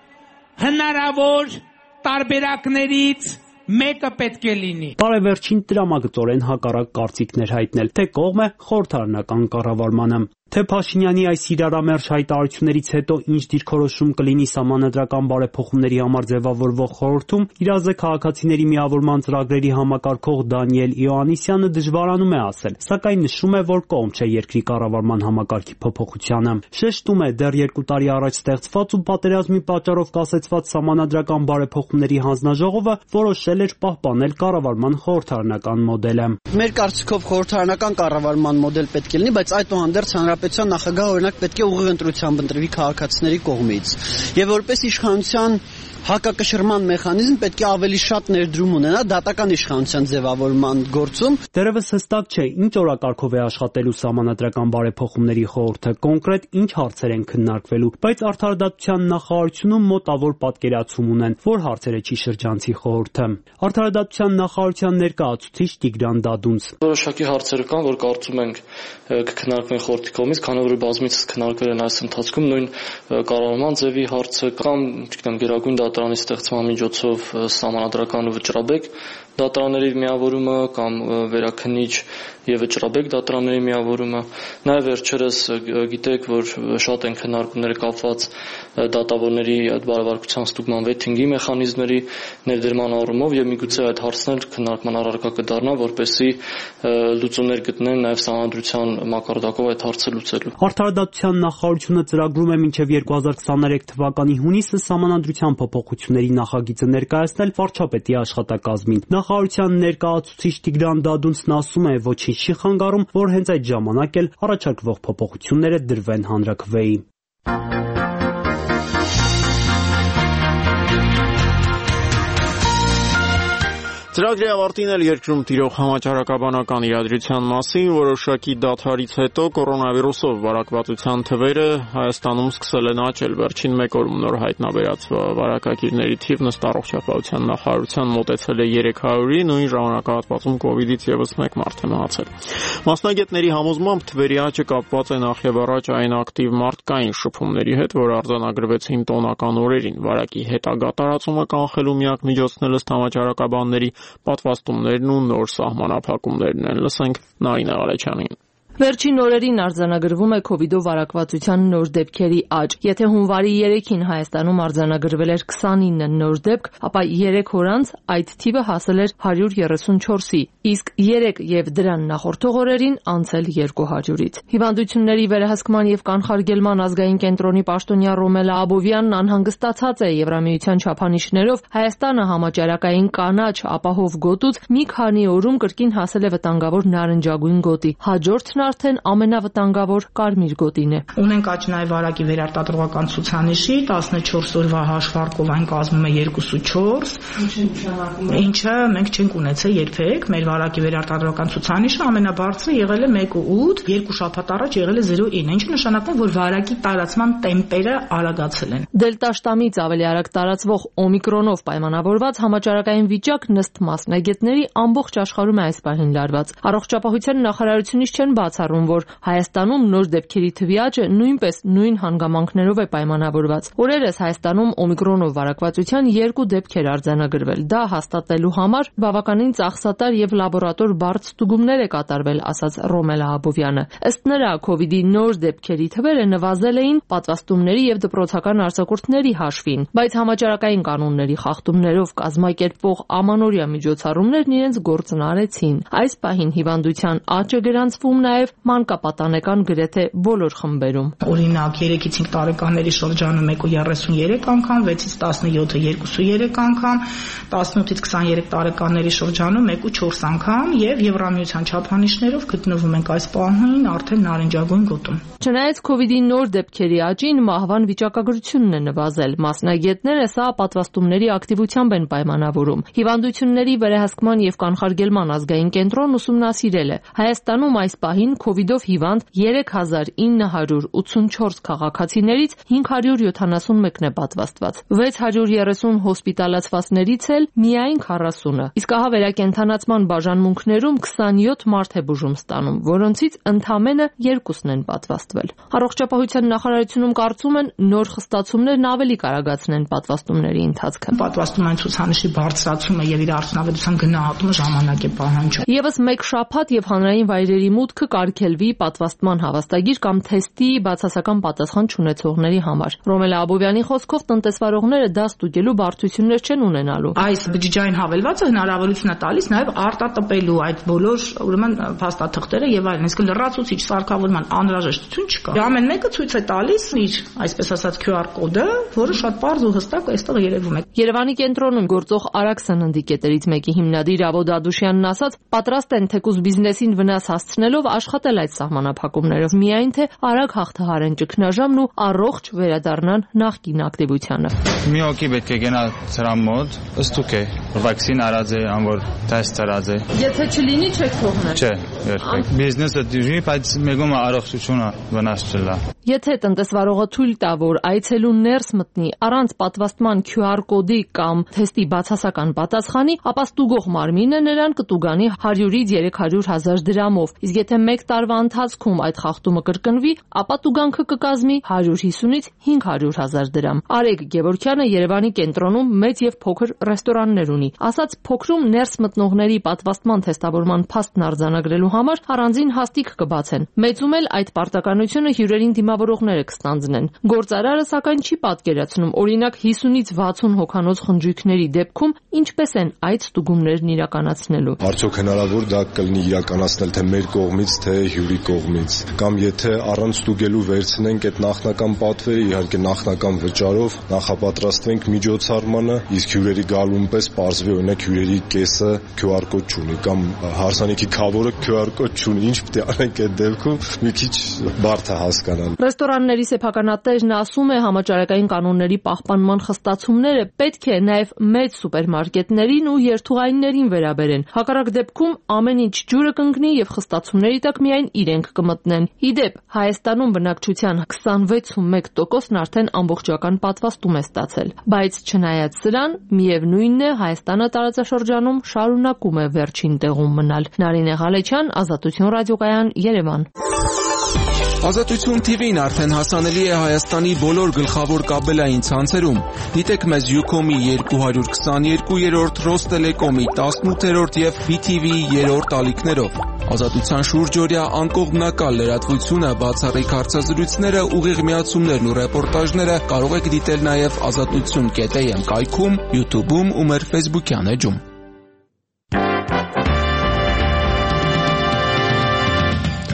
հնարավոր տարբերակներից մեկը պետք է լինի։ Տարեվերջին տրամագծորեն հակառակ կարծիքներ հայտնել, թե կողմ է խորհրդարանական կառավարմանը։ Թե Փաշինյանի այս իրարամերժ հայտարարություններից հետո ինչ դիրքորոշում կլինի սահմանադրական բարեփոխումների համար ձևավորվող խորհրդում, իրազդե քաղաքացիների միավորման ծրագրերի համակարգող Դանիել Յոհաննիսյանը դժվարանում է ասել, սակայն նշում է, որ կողմ չէ երկրի կառավարման համակարգի փոփոխությանը։ Շեշտում է, դեռ երկու տարի առաջ ստեղծված ու պատերազմի պատճառով կասեցված սահմանադրական բարեփոխումների հանձնաժողովը որոշել էր պահպանել կառավարման խորհրդարանական մոդելը։ Մեր կարծիքով խորհրդարանական կառավարման մոդել պետք է լինի, բայց այդուհանդերձ հանրապետության նախագահը օրինակ պետք է ուղիղ ընտրությամբ ընտրվի քաղաքացիների կողմից։ Եվ որպես իշխանության հակակշռման մեխանիզմ պետք է ավելի շատ ներդրում ունենա դատական իշխանության ձևավորման գործում։ Դեռևս հստակ չէ, ինչ օրակարգով է աշխատելու սահմանադրական բարեփոխումների խորհուրդը, կոնկրետ ինչ հարցեր են քննարկվելու, բայց արդարադատության նախարարությունում մոտավոր պատկերացում ունեն, որ հարցերը չի շրջանցի խորհուրդը։ Արդարադատության նախարարության ներկայացուցիչ Տիգրան Դադունց։ Որոշակի հարցեր կան, որ կարծում ենք կքննարկվեն խորհրդի կողմից, քանի որ բազմիցս քննարկվել են այս ընթացքում նույն կառավարման ձևի հարցը կամ, չգիտեմ, գերագույն դատարանի ստեղծման միջոցով սահմանադրական վճռաբեկ դատարանների միավորումը կամ վերաքննիչ եւ վճռաբեկ դատարանների միավորումը։ Նաեւ վերջերս գիտեք, որ շատ են քննարկումներ կապված դատավորների այդ բարեվարկության ստուգման վեթինգի մեխանիզմների ներդրման առումով եւ միգուցե այդ հարցներ քննարկման առարկա կդառնան, որպեսզի լուծումներ գտնեն նաեւ սահմանադրության մակարդակով այդ հարցը լուծելու։ Արդարադատության նախարարությունը ծրագրում է մինչև երկու հազար քսաներեք թվականի հունիսը սահմանադրության փոփոխությունների նախագիծը ներկայացնել վարչապետի աշխատակազմին։ Նախարարության ներկայացուցիչ Տիգրան Դադունցն ասում է, ոչինչ չի խանգարում, որ հենց այդ ժամանակ էլ առաջարկվող փոփոխությունները դրվեն հանրաքվեի։ Ծրագրի ավարտին էլ երկրում տիրող համաճարակաբանական իրադրության մասին որոշակի դադարից հետո կորոնավիրուսով վարակվածության թվերը Հայաստանում սկսել են աճել։ Վերջին մեկ օրում նոր հայտնաբերած վարակագիրների թիվն ըստ առողջապահության նախարարության մոտեցել է երեք հարյուրի, նույն ժամանակահատվածում կովիդից եւս մեկ մարդ է մահացել։ Մասնագետների համոզմամբ թվերի աճը կապված է նախևառաջ այն ակտիվ մարդկային շփումների հետ, որ արձանագրվեցին տոնական օրերին։ Վարակի հետագա տարածումը կանխելու միակ միջոցն ըստ համաճարակաբանների պատվաստումներն ու նոր սահմանափակումներն են։ Լսենք Նարինե Ղալեչյանին։ Վերջին օրերին արձանագրվում է քովիդով վարակվածության նոր դեպքերի աճ։ Եթե հունվարի երեքին Հայաստանում արձանագրվել էր քսանինը նոր դեպք, ապա երեք օր անց այդ թիվը հասել էր հարյուր երեսունչորսի, իսկ երեք եւ դրան նախորդող օրերին անցել երկու հարյուրից։ Հիվանդությունների վերահսկման եւ կանխարգելման ազգային կենտրոնի պաշտոնյա Ռոմելա Աբովյանն անհանգստացած է Եվրամիության չափանիշներով Հայաստանը համաճարակային կանաչ ապահով գոտուց մի քանի օրում կրկին հասել է վտանգավոր նարնջագույն գոտի։ Հաջորդն արդեն ամենավտանգավոր կարմիր գոտին է։ Ունենք աճ նաև վարակի վերարտադրողական ցուցանիշի տասնչորս օրվա հաշվարկով այն կազմում է երկու չորս, ինչը մենք չենք ունեցել երբեք։ Մեր վարակի վերարտադրողական ցուցանիշը ամենաբարձրը եղել է մեկ ու ութ, երկու շաբաթ առաջ եղել է զիրո ինը, ինչը նշանակում է, որ վարակի տարածման տեմպերը արագացել են։ Դելտա շտամից ավելի արագ տարածվող օմիկրոնով պայմանավորված համաճարակային վիճակն ըստ մասնագետների ամբողջ աշխարհում է այս պահին լարված։ Առողջապահության նախարարությունից չեն բացառում, որ Հայաստանում նոր դեպքերի թվի աճը նույնպես նույն հանգամանքներով է պայմանավորված։ Օրերս Հայաստանում օմիկրոնով վարակվածության երկու դեպքեր արձանագրվել։ Դա հաստատելու համար բավականին ծախսատար եւ լաբորատոր բարդ ստուգումներ է կատարվել, ասաց Ռոմելա Աբովյանը։ Ըստ նրա, քովիդի նոր դեպքերի թվերը նվազել էին պատվաստումների եւ դպրոցական արձակուրդների հաշվին, բայց համաճարակային կանոնների խախտումներով կազմակերպվող ամանորյա միջոցառումներն իրենց գործն արեցին։ Այս պահին հիվանդության աճը գրանցվում նաեւ մանկապատանեկան գրեթե բոլոր խմբերում։ Օրինակ երեքից հինգ տարեկանների շրջանում մեկ ու երեսուներեք անգամ, վեցից տասնյոթը երկուսուերեք անգամ, տասնութից քսաներեք տարեկանների շրջանում մեկ ու չորս անգամ եւ Եվրամիության չափանիշներով գտնվում ենք այս պահին արդեն նարնջագույն գոտում։ Չնայած քովիդի նոր դեպքերի աճին մահվան վիճակագրությունն է նվազել։ Մասնագետները սա պատվաստումների ակտիվությամբ են պայմանավորում։ Հիվանդությունների վերահսկման եւ կանխարգելման ազգային կենտրոնն ուսումնասիրել է Հայաստանում այս պահին քովիդով հիվանդ երեք հազար ինը հարյուր ութսունչորս քաղաքացիներից հինգ հարյուր յոթանասունմեկն է պատվաստված։ վեց հարյուր երեսուն հոսպիտալացվածներից էլ միայն քառասունը։ Իսկ ահա վերակենդանացման բաժանմունքներում քսանյոթ մարդ է բուժում ստանում, որոնցից ընդամենը երկուսն են պատվաստվել։ Առողջապահության նախարարությունում կարծում են նոր խստացումներն ավելի կարագացնեն պատվաստումների ընթացքը։ Պատվաստումային ցուցանիշի բարձրացումը եւ իր արդյունավետության գնահատումը ժամանակ է պահանջում։ Եվս մեկ շաբաթ եւ հանրային վայրերի մուտքը կարգելվի պատվաստման հավաստագիր կամ թեստի բացասական պատասխան չունեցողների համար։ Ռոմելա Աբովյանի խոսքով տնտեսվարողները դա ստուգելու բարդություններ չեն ունենալու։ Այս բջջային հավելվածը հնարավորություն է տալիս նաեւ արտատպելու այդ բոլոր ուրեմն փաստաթղթերը եւ այլն, իսկ լրացուցիչ սարքավորման անհրաժեշտություն չկա։ Ամեն մեկը ցույց է տալիս իր, այսպես ասած, քյու ար կոդը, որը շատ պարզ ու հստակ այստեղ երևում է։ Երևանի կենտրոնում գործող Արաքս սննդի կետերից մեկի հիմնադիր Ավոդ Ադուշյանն ասաց, պատրաստ են թեկուզ բիզնեսին վնաս հասցնելով աշխատել այդ սահմանափակումներով, միայն թե արագ հաղթահարեն ճգնաժամն ու առողջ վերադառնան նախկին ակտիվությանը։ Մի հոգի պետք է գնա սրա մոտ, ըստուկ է, վակցին արած է, անոր թեստ արած է։ Եթե չլինի, չեք թողնել։ Չէ, երբեք։ Բիզնեսը դժի, բայց մեգում առողջությունը վնաս չլա։ Եթե տնտեսվարողը թույլ տա, որ այցելուն ներս մտնի առանց պատվաստման քյու ար կոդի կամ թեստի բացասական պատասխանի, ապա ստուգող մարմինը նրան կտուգանի հարյուրից երեք հարյուր հազար դրամով, իսկ եթե մեկ տարվա ընթացքում այդ խախտումը կրկնվի, ապա տուգանքը կկազմի հարյուր հիսունից հինգ հարյուր հազար դրամ։ Արեգ Գևորգյանը Երևանի կենտրոնում մեծ եւ փոքր ռեստորաններ ունի։ Ասաց փոքրում ներս մտնողների պատվաստման թեստավորման փաստն արձանագրելու համար առանձին հաստիք կբացեն։ Մեծում էլ այդ պարտականությունը հյուրերին դիմավորողները կստանձնեն։ Գործարարը սակայն չի պատկերացնում, օրինակ հիսունից վաթսուն հոգանոց խնջույքների դեպքում ինչպես են այդ ստուգումներն իրականացնելու։ Արդյոք հնարավոր դա կլինի իրականացնել թե մեր կողմից, թե հյուրի կողմից, կամ եթե առանց ստուգելու վերցնենք այդ նախնական պատվերը, իհարկե նախնական վճարով նախապատրաստվենք միջոցառմանը, իսկ հյուրերի գալուն պես պարզվի օրինակ հյուրերի կեսը քյու ար կոդ չունի կամ հարսանիքի քավորը քյու ար կոդ չունի, ինչ պետք է անենք այդ դեպքում մի քիչ բարդ է հասկանալ։ Ռեստորանների սեփականատերն ասում է, համաճարակային կանոնների պահպանման խստացումները պետք է նաև մեծ սուպերմարկետներին ու երթուղայիններին վերաբերեն։ Հակառակ դեպքում ամեն ինչ ջուրը կընկնի եւ խստացումների տակ միայն իրենք կմտնեն։ Իդեպ, Հայաստանում բնակչության քսանվեցումեկ տոկոսն արդեն ամբողջական պատվաստում է ստացել։ Բայց չնայած սրան, միևնույնն է, Հայաստանը տարածաշրջանում շարունակում է վերջին տեղում մնալ։ Նարինե Ղալեչյան, Ազատություն ռադիոկայան, Երևան։ Ազատություն թի վին արդեն հասանելի է Հայաստանի բոլոր գլխավոր կաբելային ցանցերում։ Դիտեք մեզ Յուքոմի երկու հարյուր քսաներկուերորդ, Ռոստելեկոմի տասնութերորդ եւ բի թի վիի երրորդ ալիքներով։ Ազատության շուրջօրյա անկողմնակալ լրատվությունը, բացառիկ հարցազրույցները, ուղիղ միացումներն ու ռեպորտաժները կարող եք դիտել նաեւ ազատություն կետ էյ էմ կայքում, YouTube-ում ու մեր Facebook-յան էջում։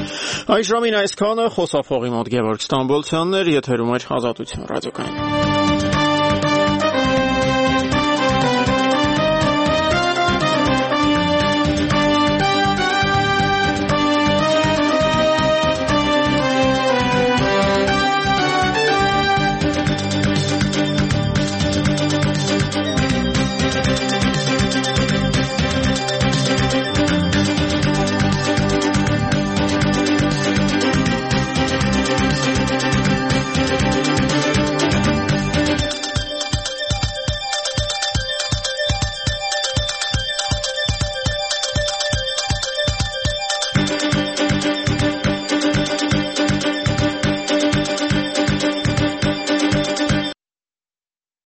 Այս ժամին այսքանը, խոսափողի մոտ Գևորգ Ստամբոլցյանն էր, եթերում էր Ազատություն ռադիոկայան։